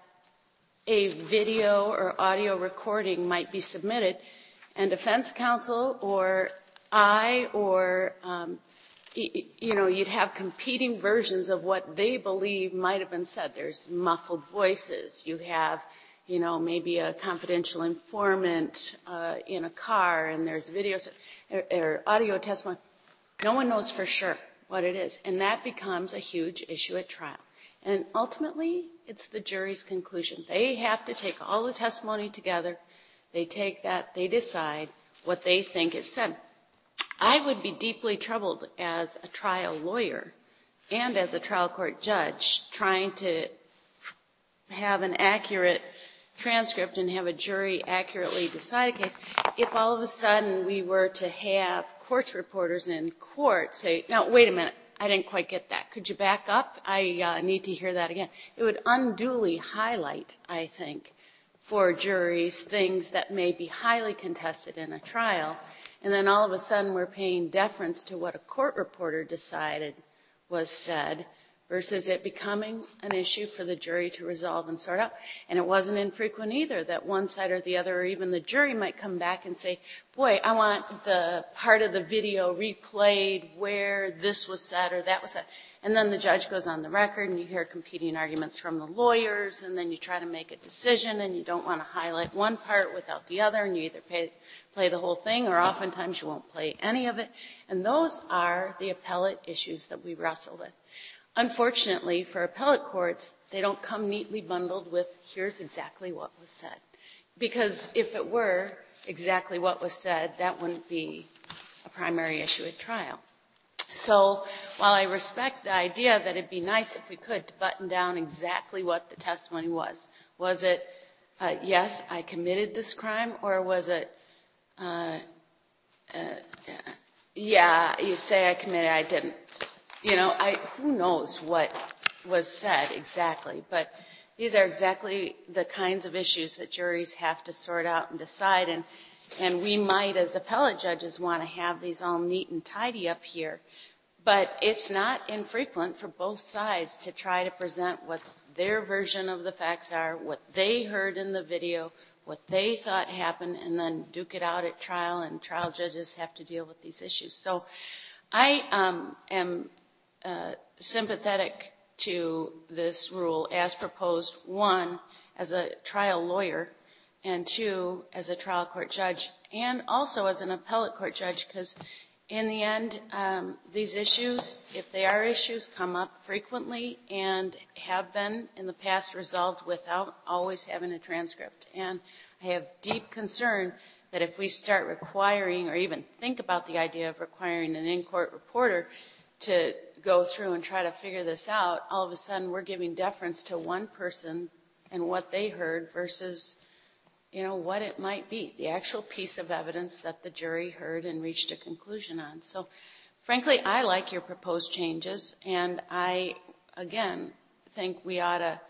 a video or audio recording might be submitted, and defense counsel or I or, um, y- you know, you'd have competing versions of what they believe might have been said. There's muffled voices. You have, you know, maybe a confidential informant uh, in a car, and there's video t- or, or audio testimony. No one knows for sure what it is, and that becomes a huge issue at trial. And ultimately, it's the jury's conclusion. They have to take all the testimony together. They take that, they decide what they think it said. I would be deeply troubled as a trial lawyer and as a trial court judge trying to have an accurate transcript and have a jury accurately decide a case if all of a sudden we were to have court reporters in court say, now, wait a minute, I didn't quite get that. Could you back up? I uh, need to hear that again. It would unduly highlight, I think, for juries things that may be highly contested in a trial, and then all of a sudden we're paying deference to what a court reporter decided was said versus it becoming an issue for the jury to resolve and sort out. And it wasn't infrequent either that one side or the other or even the jury might come back and say, boy, I want the part of the video replayed where this was said or that was said. And then the judge goes on the record and you hear competing arguments from the lawyers, and then you try to make a decision and you don't want to highlight one part without the other, and you either pay, play the whole thing or oftentimes you won't play any of it. And those are the appellate issues that we wrestle with. Unfortunately, for appellate courts, they don't come neatly bundled with here's exactly what was said. because if it were exactly what was said, that wouldn't be a primary issue at trial. So while I respect the idea that it'd be nice if we could to button down exactly what the testimony was, was it, uh, yes, I committed this crime, or was it, uh, uh, yeah, you say I committed, I didn't. You know, I, who knows what was said exactly, but these are exactly the kinds of issues that juries have to sort out and decide, and And we might, as appellate judges, want to have these all neat and tidy up here. But it's not infrequent for both sides to try to present what their version of the facts are, what they heard in the video, what they thought happened, and then duke it out at trial, and trial judges have to deal with these issues. So I um, am uh, sympathetic to this rule as proposed, one, as a trial lawyer, and two, as a trial court judge, and also as an appellate court judge, because in the end, um, these issues, if they are issues, come up frequently and have been in the past resolved without always having a transcript. And I have deep concern that if we start requiring, or even think about the idea of requiring an in-court reporter to go through and try to figure this out, all of a sudden we're giving deference to one person and what they heard versus, you know, what it might be, the actual piece of evidence that the jury heard and reached a conclusion on. So, frankly, I like your proposed changes, and I, again, think we ought to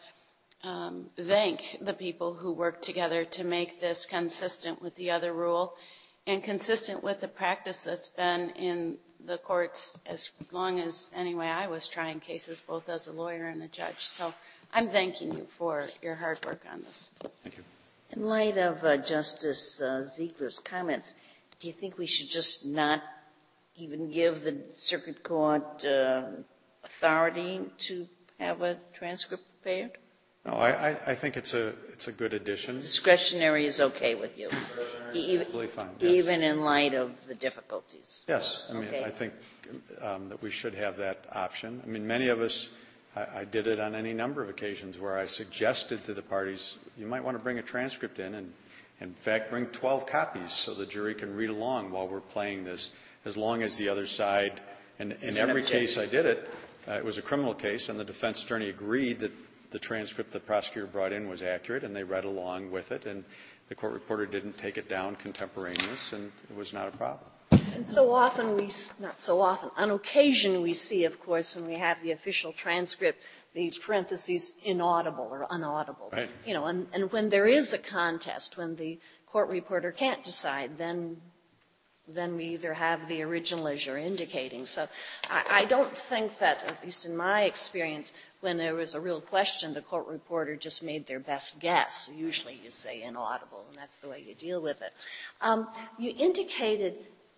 um, thank the people who worked together to make this consistent with the other rule and consistent with the practice that's been in the courts as long as, anyway, I was trying cases both as a lawyer and a judge. So I'm thanking you for your hard work on this. Thank you. In light of uh, Justice uh, Ziegler's comments, do you think we should just not even give the circuit court uh, authority to have a transcript prepared? No, I, I think it's a it's a good addition. Discretionary is okay with you, even, Absolutely fine. Yes. even in light of the difficulties. Yes, I mean, Okay. I think um, that we should have that option. I mean, many of us, I, I did it on any number of occasions where I suggested to the parties, you might want to bring a transcript in, and in fact, bring twelve copies so the jury can read along while we're playing this, as long as the other side, and in every case I did it, uh, it was a criminal case, and the defense attorney agreed that the transcript the prosecutor brought in was accurate, and they read along with it, and the court reporter didn't take it down contemporaneous, and it was not a problem. And so often we, not so often, on occasion we see, of course, when we have the official transcript, the parentheses inaudible or unaudible. Right. You know, and, and when there is a contest, when the court reporter can't decide, then then we either have the original as you're indicating. So I, I don't think that, at least in my experience, when there was a real question, the court reporter just made their best guess. Usually you say inaudible, and that's the way you deal with it. Um, you indicated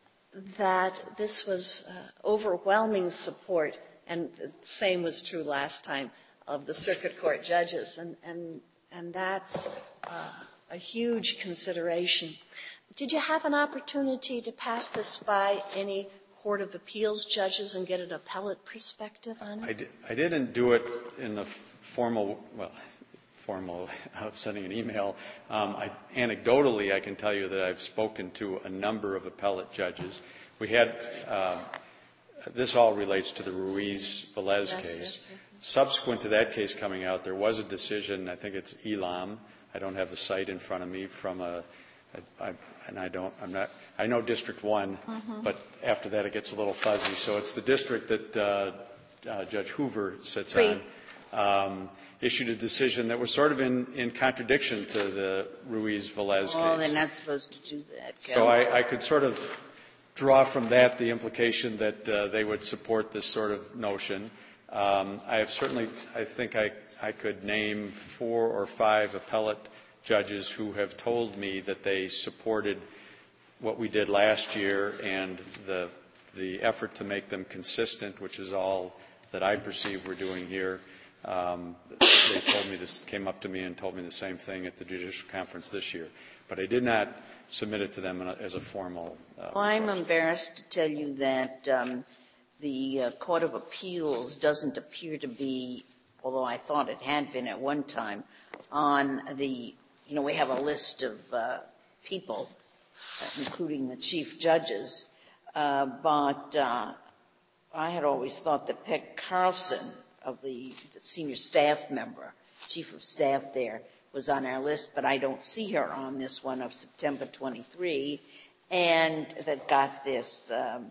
that this was uh, overwhelming support, and the same was true last time, of the circuit court judges, and, and, and that's uh, a huge consideration. Did you have an opportunity to pass this by any Court of Appeals judges and get an appellate perspective on it? I, did, I didn't do it in the f- formal, well, formal of sending an email. Um, I, anecdotally, I can tell you that I've spoken to a number of appellate judges. We had, uh, this all relates to the Ruiz-Velez Yes, case. yes, yes. Subsequent to that case coming out, there was a decision, I think it's Elam, I don't have the site in front of me, from a, I, I, and I don't, I'm not, I know District one, mm-hmm. but after that it gets a little fuzzy. So it's the district that uh, uh, Judge Hoover sits Three. on, um, issued a decision that was sort of in, in contradiction to the Ruiz-Velez Oh, case. they're not supposed to do that. So I, I could sort of draw from that the implication that uh, they would support this sort of notion. Um, I have certainly, I think I, I could name four or five appellate judges who have told me that they supported what we did last year and the the effort to make them consistent, which is all that I perceive we're doing here. Um, they told me this, came up to me and told me the same thing at the judicial conference this year. But I did not submit it to them as a formal. Uh, well, I'm question. embarrassed to tell you that um, the uh, Court of Appeals doesn't appear to be, although I thought it had been at one time, on the you know, we have a list of uh, people, uh, including the chief judges, uh, but uh, I had always thought that Peg Carlson, of the, the senior staff member, chief of staff there, was on our list, but I don't see her on this one of September twenty-three, and that got this um,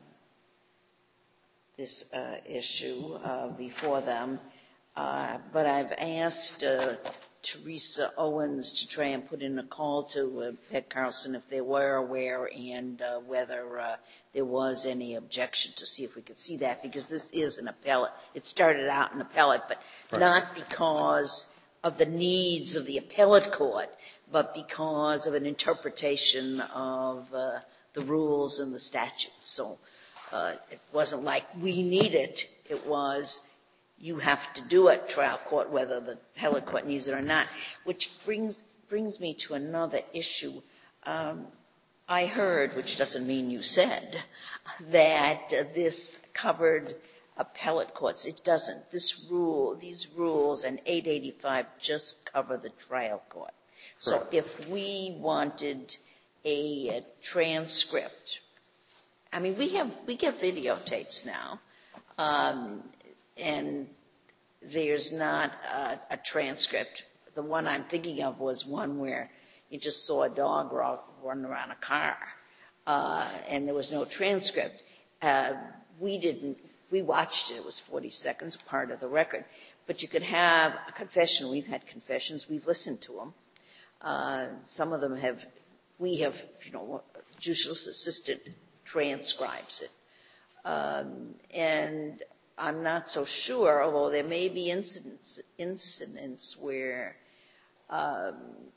this uh, issue uh, before them. Uh, but I've asked uh, Teresa Owens to try and put in a call to uh, Peg Carlson if they were aware and uh, whether uh, there was any objection, to see if we could see that, because this is an appellate. It started out an appellate, but right. not because of the needs of the appellate court, but because of an interpretation of uh, the rules and the statutes. So uh, it wasn't like we need it. It was you have to do it, trial court, whether the appellate court needs it or not, which brings brings me to another issue. Um, I heard, which doesn't mean you said, that uh, this covered appellate courts. It doesn't. This rule, these rules and eight eighty-five just cover the trial court. So right. if we wanted a, a transcript, I mean, we have, we get videotapes now, um, and there's not a, a transcript. The one I'm thinking of was one where you just saw a dog run around a car, uh, and there was no transcript. Uh, we didn't, we watched it. It was forty seconds, part of the record. But you could have a confession. We've had confessions. We've listened to them. Uh, some of them have, we have, you know, judicial assistant transcribes it. Um, and I'm not so sure, although there may be incidents, incidents where um,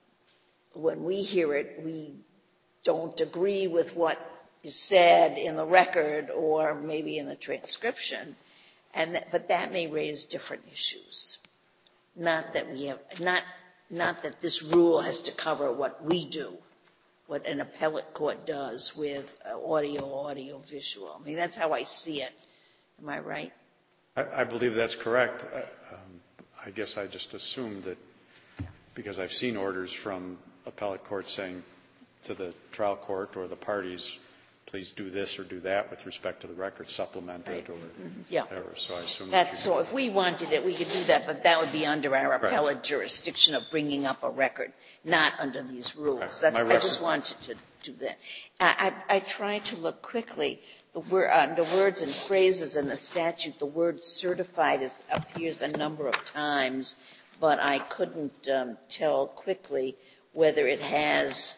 when we hear it, we don't agree with what is said in the record or maybe in the transcription, and that, but that may raise different issues. Not that we have, not not that this rule has to cover what we do, what an appellate court does with uh, audio, audio, visual. I mean, that's how I see it. Am I right? I, I believe that's correct. I, um, I guess I just assumed that because I've seen orders from appellate courts saying to the trial court or the parties, please do this or do that with respect to the record, supplement right. it or mm-hmm. yeah. whatever. So I assume that's that so. If we wanted it, we could do that, but that would be under our appellate right. jurisdiction of bringing up a record, not under these rules. Right. That's. My I just wanted to do that. I, I, I tried to look quickly. The word, under words and phrases in the statute, the word certified is, appears a number of times, but I couldn't um, tell quickly whether it has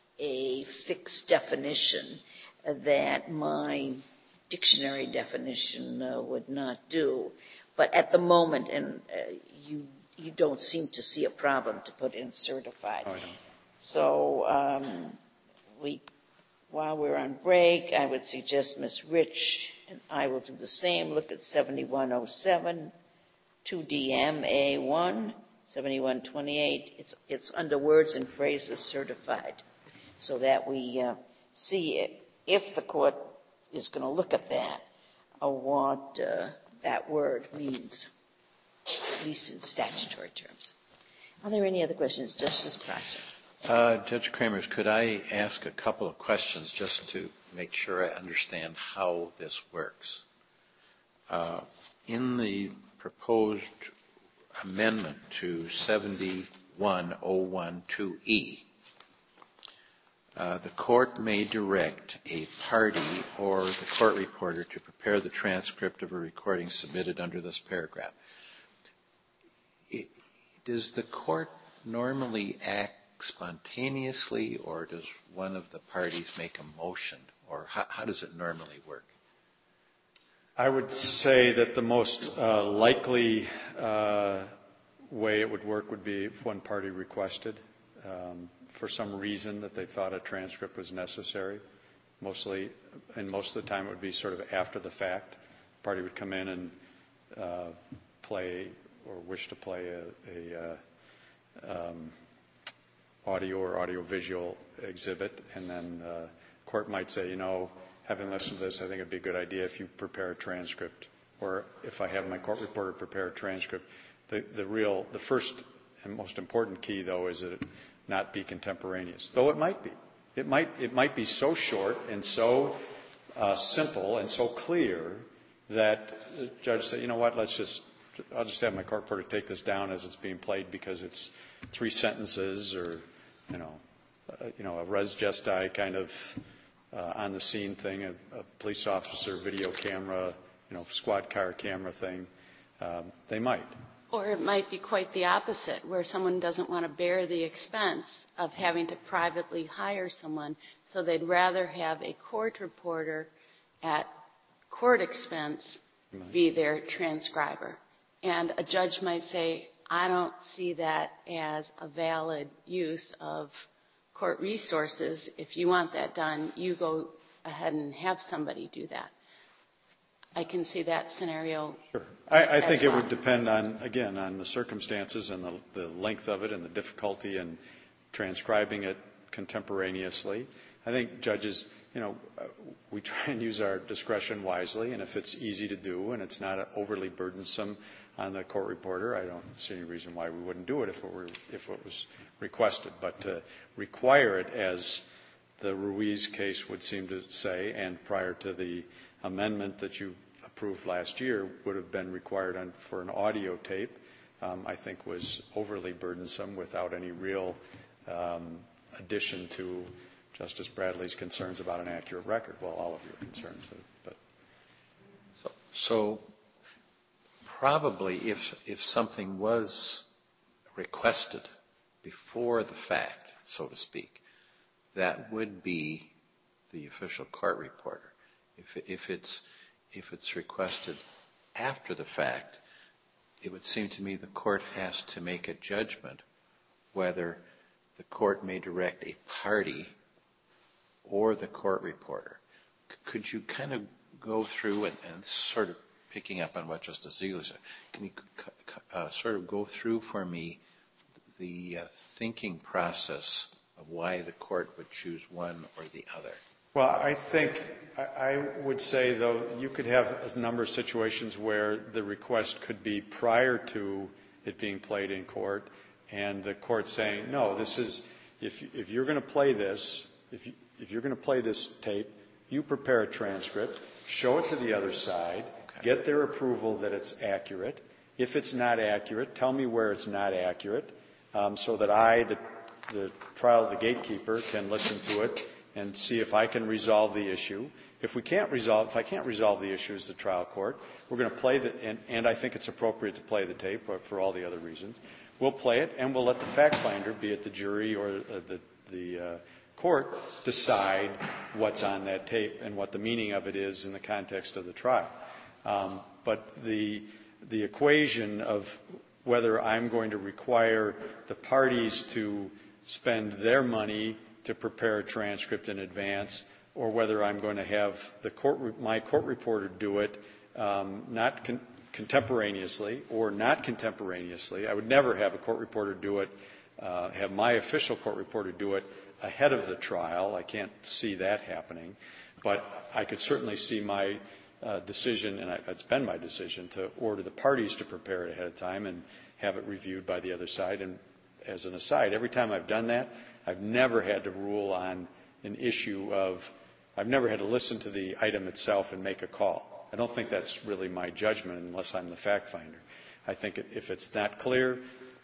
a fixed definition that my dictionary definition uh, would not do. But at the moment, and uh, you you don't seem to see a problem to put in certified. Oh, I don't. So um, we, while we're on break, I would suggest Miz Rich and I will do the same. Look at seventy-one oh seven, two D M A one, seventy-one twenty-eight. It's it's under words and phrases certified, so that we uh, see it. If the court is going to look at that, or what uh, that word means, at least in statutory terms. Are there any other questions? Justice Prosser. Uh, Judge Kramers, could I ask a couple of questions just to make sure I understand how this works? Uh, in the proposed amendment to seventy-one oh one two E, Uh, the court may direct a party or the court reporter to prepare the transcript of a recording submitted under this paragraph. It, does the court normally act spontaneously, or does one of the parties make a motion, or how, how does it normally work? I would say that the most uh, likely uh, way it would work would be if one party requested um, for some reason that they thought a transcript was necessary. Mostly, and most of the time it would be sort of after the fact. The party would come in and uh, play or wish to play a, a uh, um, audio or audio-visual exhibit, and then uh, court might say, you know, having listened to this, I think it'd be a good idea if you prepare a transcript, or if I have my court reporter prepare a transcript. The, the real, the first and most important key, though, is that not be contemporaneous, though it might be. It might, it might be so short and so uh, simple and so clear that the judge said, you know what, let's just, I'll just have my court reporter take this down as it's being played because it's three sentences or, you know, uh, you know, a res gesti kind of uh, on the scene thing, a, a police officer video camera, you know, squad car camera thing. Um, they might. Or it might be quite the opposite, where someone doesn't want to bear the expense of having to privately hire someone, so they'd rather have a court reporter at court expense be their transcriber. And a judge might say, I don't see that as a valid use of court resources. If you want that done, you go ahead and have somebody do that. I can see that scenario. Sure. I, I think well. it would depend on, again, on the circumstances and the, the length of it and the difficulty in transcribing it contemporaneously. I think judges, you know, we try and use our discretion wisely, and if it's easy to do and it's not overly burdensome on the court reporter, I don't see any reason why we wouldn't do it if it were if it was requested. But to require it, as the Ruiz case would seem to say, and prior to the amendment that you approved last year would have been required on, for an audio tape, um, I think was overly burdensome without any real um, addition to Justice Bradley's concerns about an accurate record. Well, all of your concerns. But. So, so probably if, if something was requested before the fact, so to speak, that would be the official court reporter. If, if it's if it's requested after the fact, it would seem to me the court has to make a judgment whether the court may direct a party or the court reporter. C- could you kind of go through and, and sort of picking up on what Justice Ziegler said, can you uh, sort of go through for me the uh, thinking process of why the court would choose one or the other? Well, I think I, I would say, though, you could have a number of situations where the request could be prior to it being played in court, and the court saying, no, this is, if, if you're going to play this, if, you, if you're going to play this tape, you prepare a transcript, show it to the other side, okay. Get their approval that it's accurate. If it's not accurate, tell me where it's not accurate, um, so that I, the, the trial, the gatekeeper, can listen to it and see if I can resolve the issue. If we can't resolve, if I can't resolve the issue as the trial court, we're going to play the, and, and I think it's appropriate to play the tape for all the other reasons. We'll play it, and we'll let the fact finder, be it the jury or uh, the, the uh, court, decide what's on that tape and what the meaning of it is in the context of the trial. Um, but the the equation of whether I'm going to require the parties to spend their money to prepare a transcript in advance, or whether I'm going to have the court, my court reporter do it, um, not con- contemporaneously or not contemporaneously. I would never have a court reporter do it, uh, have my official court reporter do it ahead of the trial. I can't see that happening, but I could certainly see my uh, decision, and I, it's been my decision, to order the parties to prepare it ahead of time and have it reviewed by the other side. And as an aside, every time I've done that, I've never had to rule on an issue of, I've never had to listen to the item itself and make a call. I don't think that's really my judgment unless I'm the fact finder. I think if it's not clear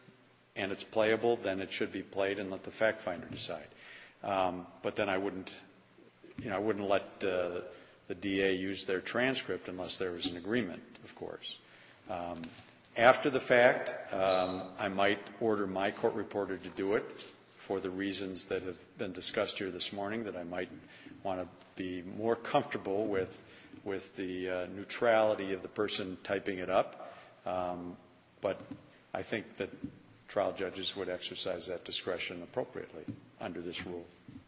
and it's playable, then it should be played and let the fact finder decide. Um, but then I wouldn't, you know, I wouldn't let uh, the D A use their transcript unless there was an agreement, of course. Um, after the fact, um, I might order my court reporter to do it, for the reasons that have been discussed here this morning, that I might want to be more comfortable with with the uh, neutrality of the person typing it up. Um, but I think that trial judges would exercise that discretion appropriately under this rule.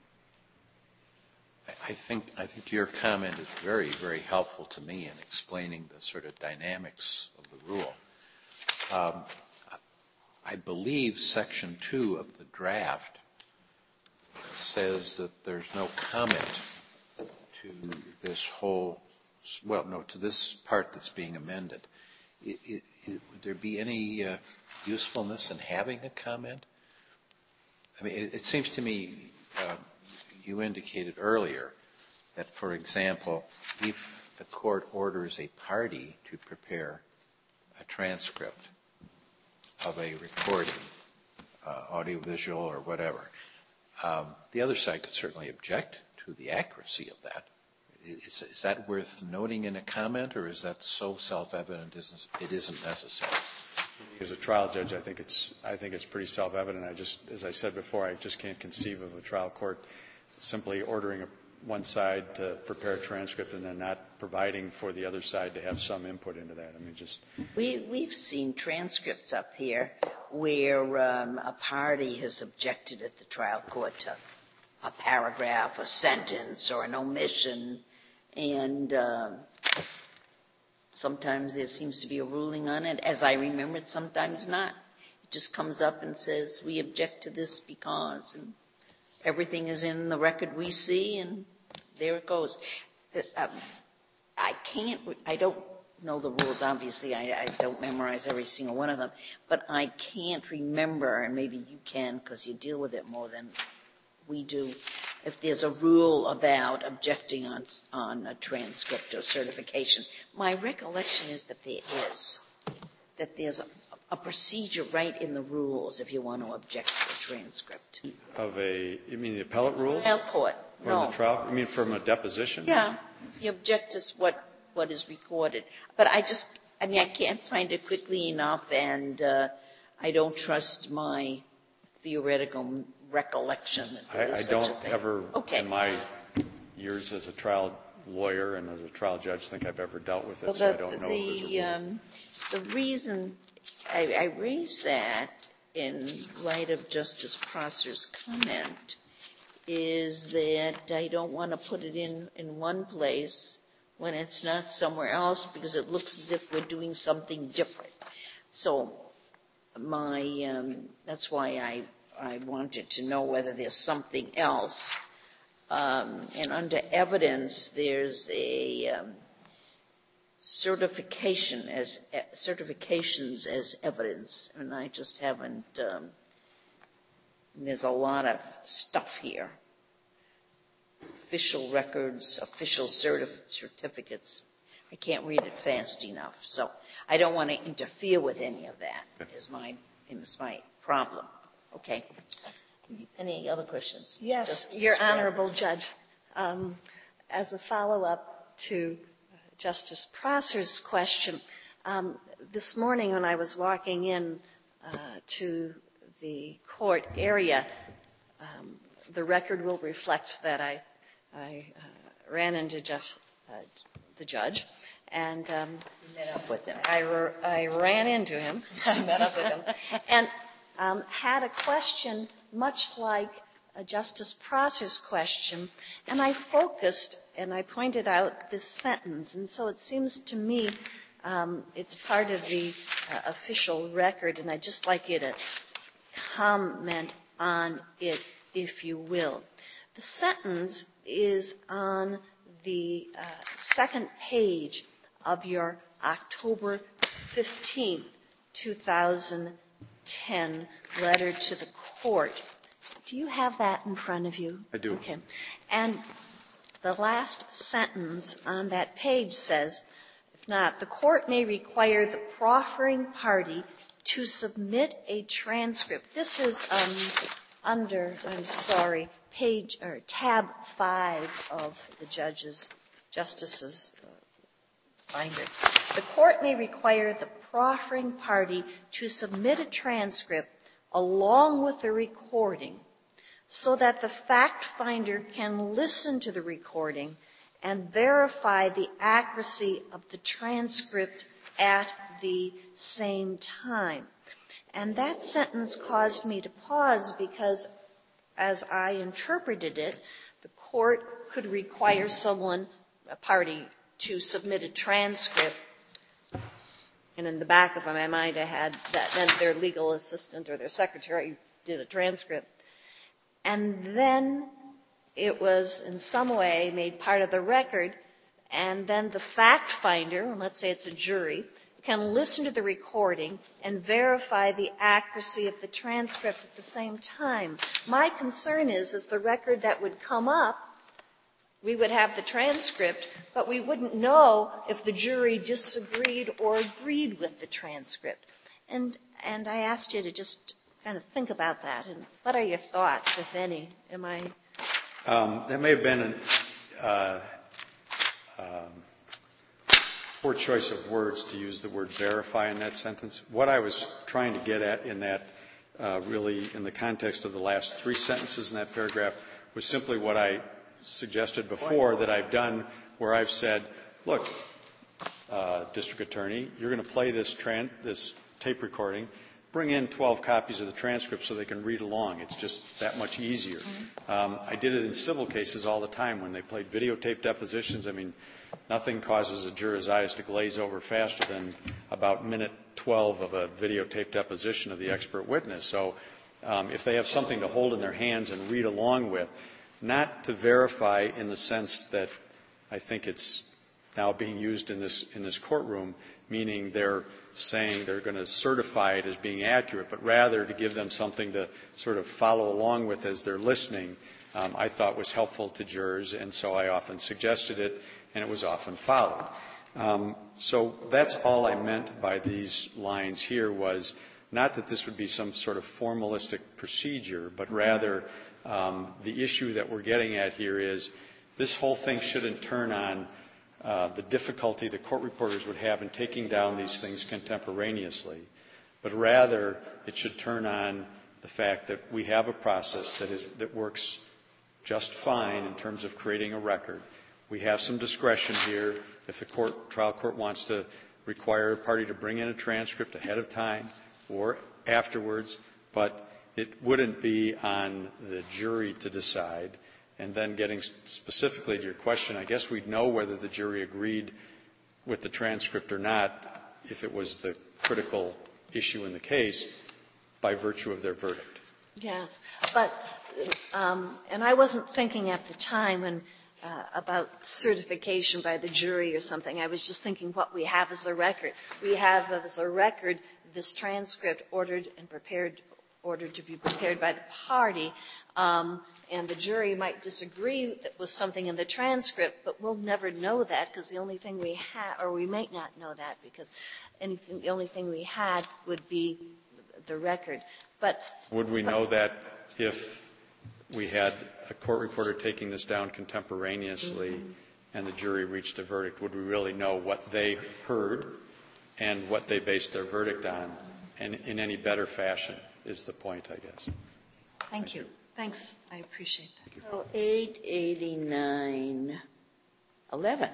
I think I think your comment is very, very helpful to me in explaining the sort of dynamics of the rule. Um, I believe Section two of the draft says that there's no comment to this whole, well, no, to this part that's being amended. It, it, it, would there be any uh, usefulness in having a comment? I mean, it, it seems to me uh, you indicated earlier that, for example, if the court orders a party to prepare a transcript of a recording, uh, audiovisual or whatever, um, the other side could certainly object to the accuracy of that. Is, is that worth noting in a comment, or is that so self-evident it isn't necessary? As a trial judge, I think it's I think it's pretty self-evident. I just, as I said before, I just can't conceive of a trial court simply ordering a, one side to prepare a transcript and then not providing for the other side to have some input into that. I mean, just we we've seen transcripts up here where um, a party has objected at the trial court to a paragraph, a sentence, or an omission, and uh, sometimes there seems to be a ruling on it. As I remember it, sometimes not. It just comes up and says, we object to this because, and everything is in the record we see, and there it goes. Um, I can't, I don't know the rules, obviously. I, I don't memorize every single one of them. But I can't remember, and maybe you can because you deal with it more than we do, if there's a rule about objecting on, on a transcript or certification. My recollection is that there is, that there's a, a procedure right in the rules if you want to object to a transcript. of a, you mean the appellate rules? Trial court, Or no. the trial, you mean from a deposition? Yeah, you object to what, what is recorded. But I just, I mean, I can't find it quickly enough, and uh, I don't trust my theoretical recollection that there I, is I such don't a thing. ever, Okay. in my years as a trial lawyer and as a trial judge, think I've ever dealt with it, Well, so I the- don't know if there's a the, rule. um, the reason I, I raise that in light of Justice Prosser's comment is that I don't want to put it in, in one place when it's not somewhere else because it looks as if we're doing something different. So my, um, that's why I, I wanted to know whether there's something else. Um, and under evidence, there's a um, certification as uh, certifications as evidence, and I just haven't. Um, there's a lot of stuff here: official records, official certif- certificates. I can't read it fast enough, so I don't want to interfere with any of that. Is my is my problem? Okay. Any other questions? Yes, Justice Your Sparrow. Honorable Judge. Um, as a follow-up to Justice Prosser's question, um, this morning when I was walking in uh, to the court area, um, the record will reflect that I, I uh, ran into Jeff, uh, the judge, and um, You met up with them. I, I ran into him. I met up with him, and um, had a question much like uh, Justice Prosser's question, and I focused and I pointed out this sentence, and so it seems to me um, it's part of the uh, official record, and I'd just like you to comment on it, if you will. The sentence is on the uh, second page of your October fifteenth, two thousand ten letter to the court. Do you have that in front of you? I do. Okay. And the last sentence on that page says, if not, the court may require the proffering party to submit a transcript. This is um, under, I'm sorry, page or tab five of the judge's, justice's uh, binder. The court may require the proffering party to submit a transcript along with the recording so that the fact finder can listen to the recording and verify the accuracy of the transcript at the same time. And that sentence caused me to pause because, as I interpreted it, the court could require someone, a party, to submit a transcript. And in the back of my mind, I had that meant their legal assistant or their secretary did a transcript. And then it was in some way made part of the record, and then the fact finder, let's say it's a jury, can listen to the recording and verify the accuracy of the transcript at the same time. My concern is, is the record that would come up, we would have the transcript, but we wouldn't know if the jury disagreed or agreed with the transcript. And, and I asked you to just kind of think about that. And what are your thoughts, if any? Am I... Um, that may have been an uh, um, poor choice of words to use the word verify in that sentence. What I was trying to get at in that, uh, really in the context of the last three sentences in that paragraph, was simply what I suggested before that I've done, where I've said, look, uh, district attorney, you're going to play this, tran- this tape recording. Bring in twelve copies of the transcript so they can read along. It's just that much easier. Um, I did it in civil cases all the time when they played videotape depositions. I mean, nothing causes a juror's eyes to glaze over faster than about minute twelve of a videotape deposition of the expert witness. So um, if they have something to hold in their hands and read along with, not to verify in the sense that I think it's now being used in this in this courtroom, meaning they're saying they're going to certify it as being accurate, but rather to give them something to sort of follow along with as they're listening, um, I thought was helpful to jurors, and so I often suggested it, and it was often followed. Um, so that's all I meant by these lines here was not that this would be some sort of formalistic procedure, but rather um, the issue that we're getting at here is this whole thing shouldn't turn on Uh, the difficulty the court reporters would have in taking down these things contemporaneously, but rather it should turn on the fact that we have a process that is that works just fine in terms of creating a record. We have some discretion here if the court, trial court wants to require a party to bring in a transcript ahead of time or afterwards, but it wouldn't be on the jury to decide. And then getting specifically to your question, I guess we'd know whether the jury agreed with the transcript or not if it was the critical issue in the case by virtue of their verdict. Yes, but, um, and I wasn't thinking at the time when, uh, about certification by the jury or something. I was just thinking what we have as a record. We have as a record this transcript ordered and prepared, ordered to be prepared by the party. Um, And the jury might disagree with something in the transcript, but we'll never know that because the only thing we had, or we might not know that because anything, the only thing we had would be the record. But would we know that if we had a court reporter taking this down contemporaneously mm-hmm. and the jury reached a verdict? Would we really know what they heard and what they based their verdict on? And in any better fashion is the point, I guess. Thank you. Thanks. I appreciate that. So eight eighty-nine eleven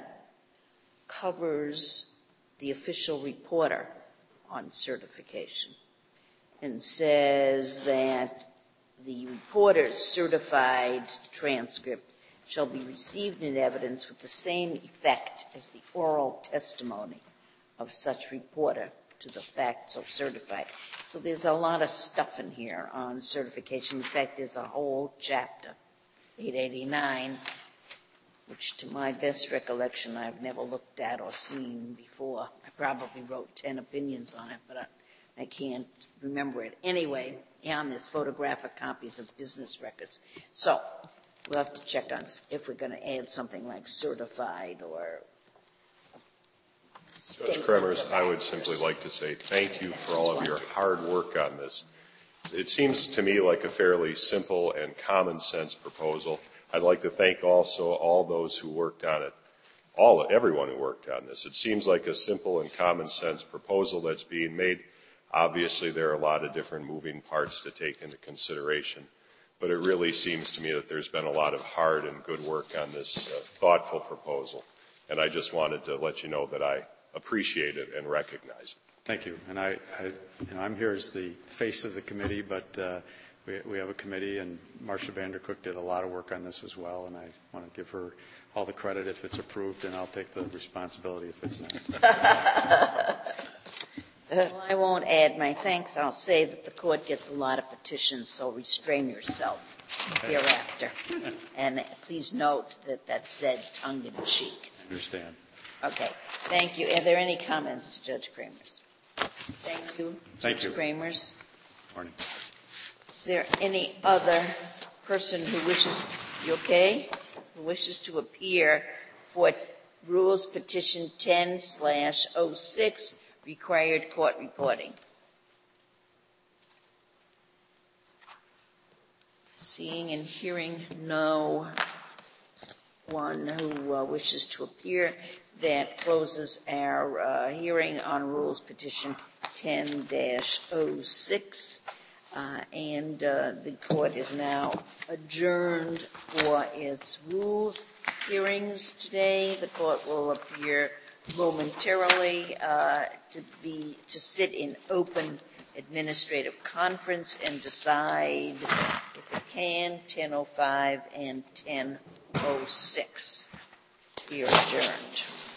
covers the official reporter on certification and says that the reporter's certified transcript shall be received in evidence with the same effect as the oral testimony of such reporter to the fact so certified. So there's a lot of stuff in here on certification. In fact, there's a whole chapter, eight eighty-nine, which to my best recollection I've never looked at or seen before. I probably wrote ten opinions on it, but I, I can't remember it. Anyway, on there's photographic copies of business records. So we'll have to check on if we're going to add something like certified or Judge Kremers, I would simply like to say thank you for all of your hard work on this. It seems to me like a fairly simple and common sense proposal. I'd like to thank also all those who worked on it, all, everyone who worked on this. It seems like a simple and common sense proposal that's being made. Obviously, there are a lot of different moving parts to take into consideration, but it really seems to me that there's been a lot of hard and good work on this uh, thoughtful proposal. And I just wanted to let you know that I appreciate it and recognize it. Thank you. And I, I you know, I'm here as the face of the committee, but uh, we, we have a committee, and Marcia Vandercook did a lot of work on this as well, and I want to give her all the credit if it's approved, and I'll take the responsibility if it's not. Well, I won't add my thanks. I'll say that the court gets a lot of petitions, so restrain yourself okay. hereafter. And please note that that's said tongue-in-cheek. I understand. Okay, thank you. Are there any comments to Judge Kramers? Thank you. Thank Judge you. Kramers. Morning. Is there any other person who wishes, you okay? Who wishes to appear for Rules Petition ten slash oh six, required court reporting? Seeing and hearing no one who uh, wishes to appear, that closes our uh, hearing on Rules Petition ten dash oh six, uh, and uh, the court is now adjourned for its rules hearings today. The court will appear momentarily uh, to be to sit in open administrative conference and decide, if it can, ten oh five and ten oh six. We are adjourned.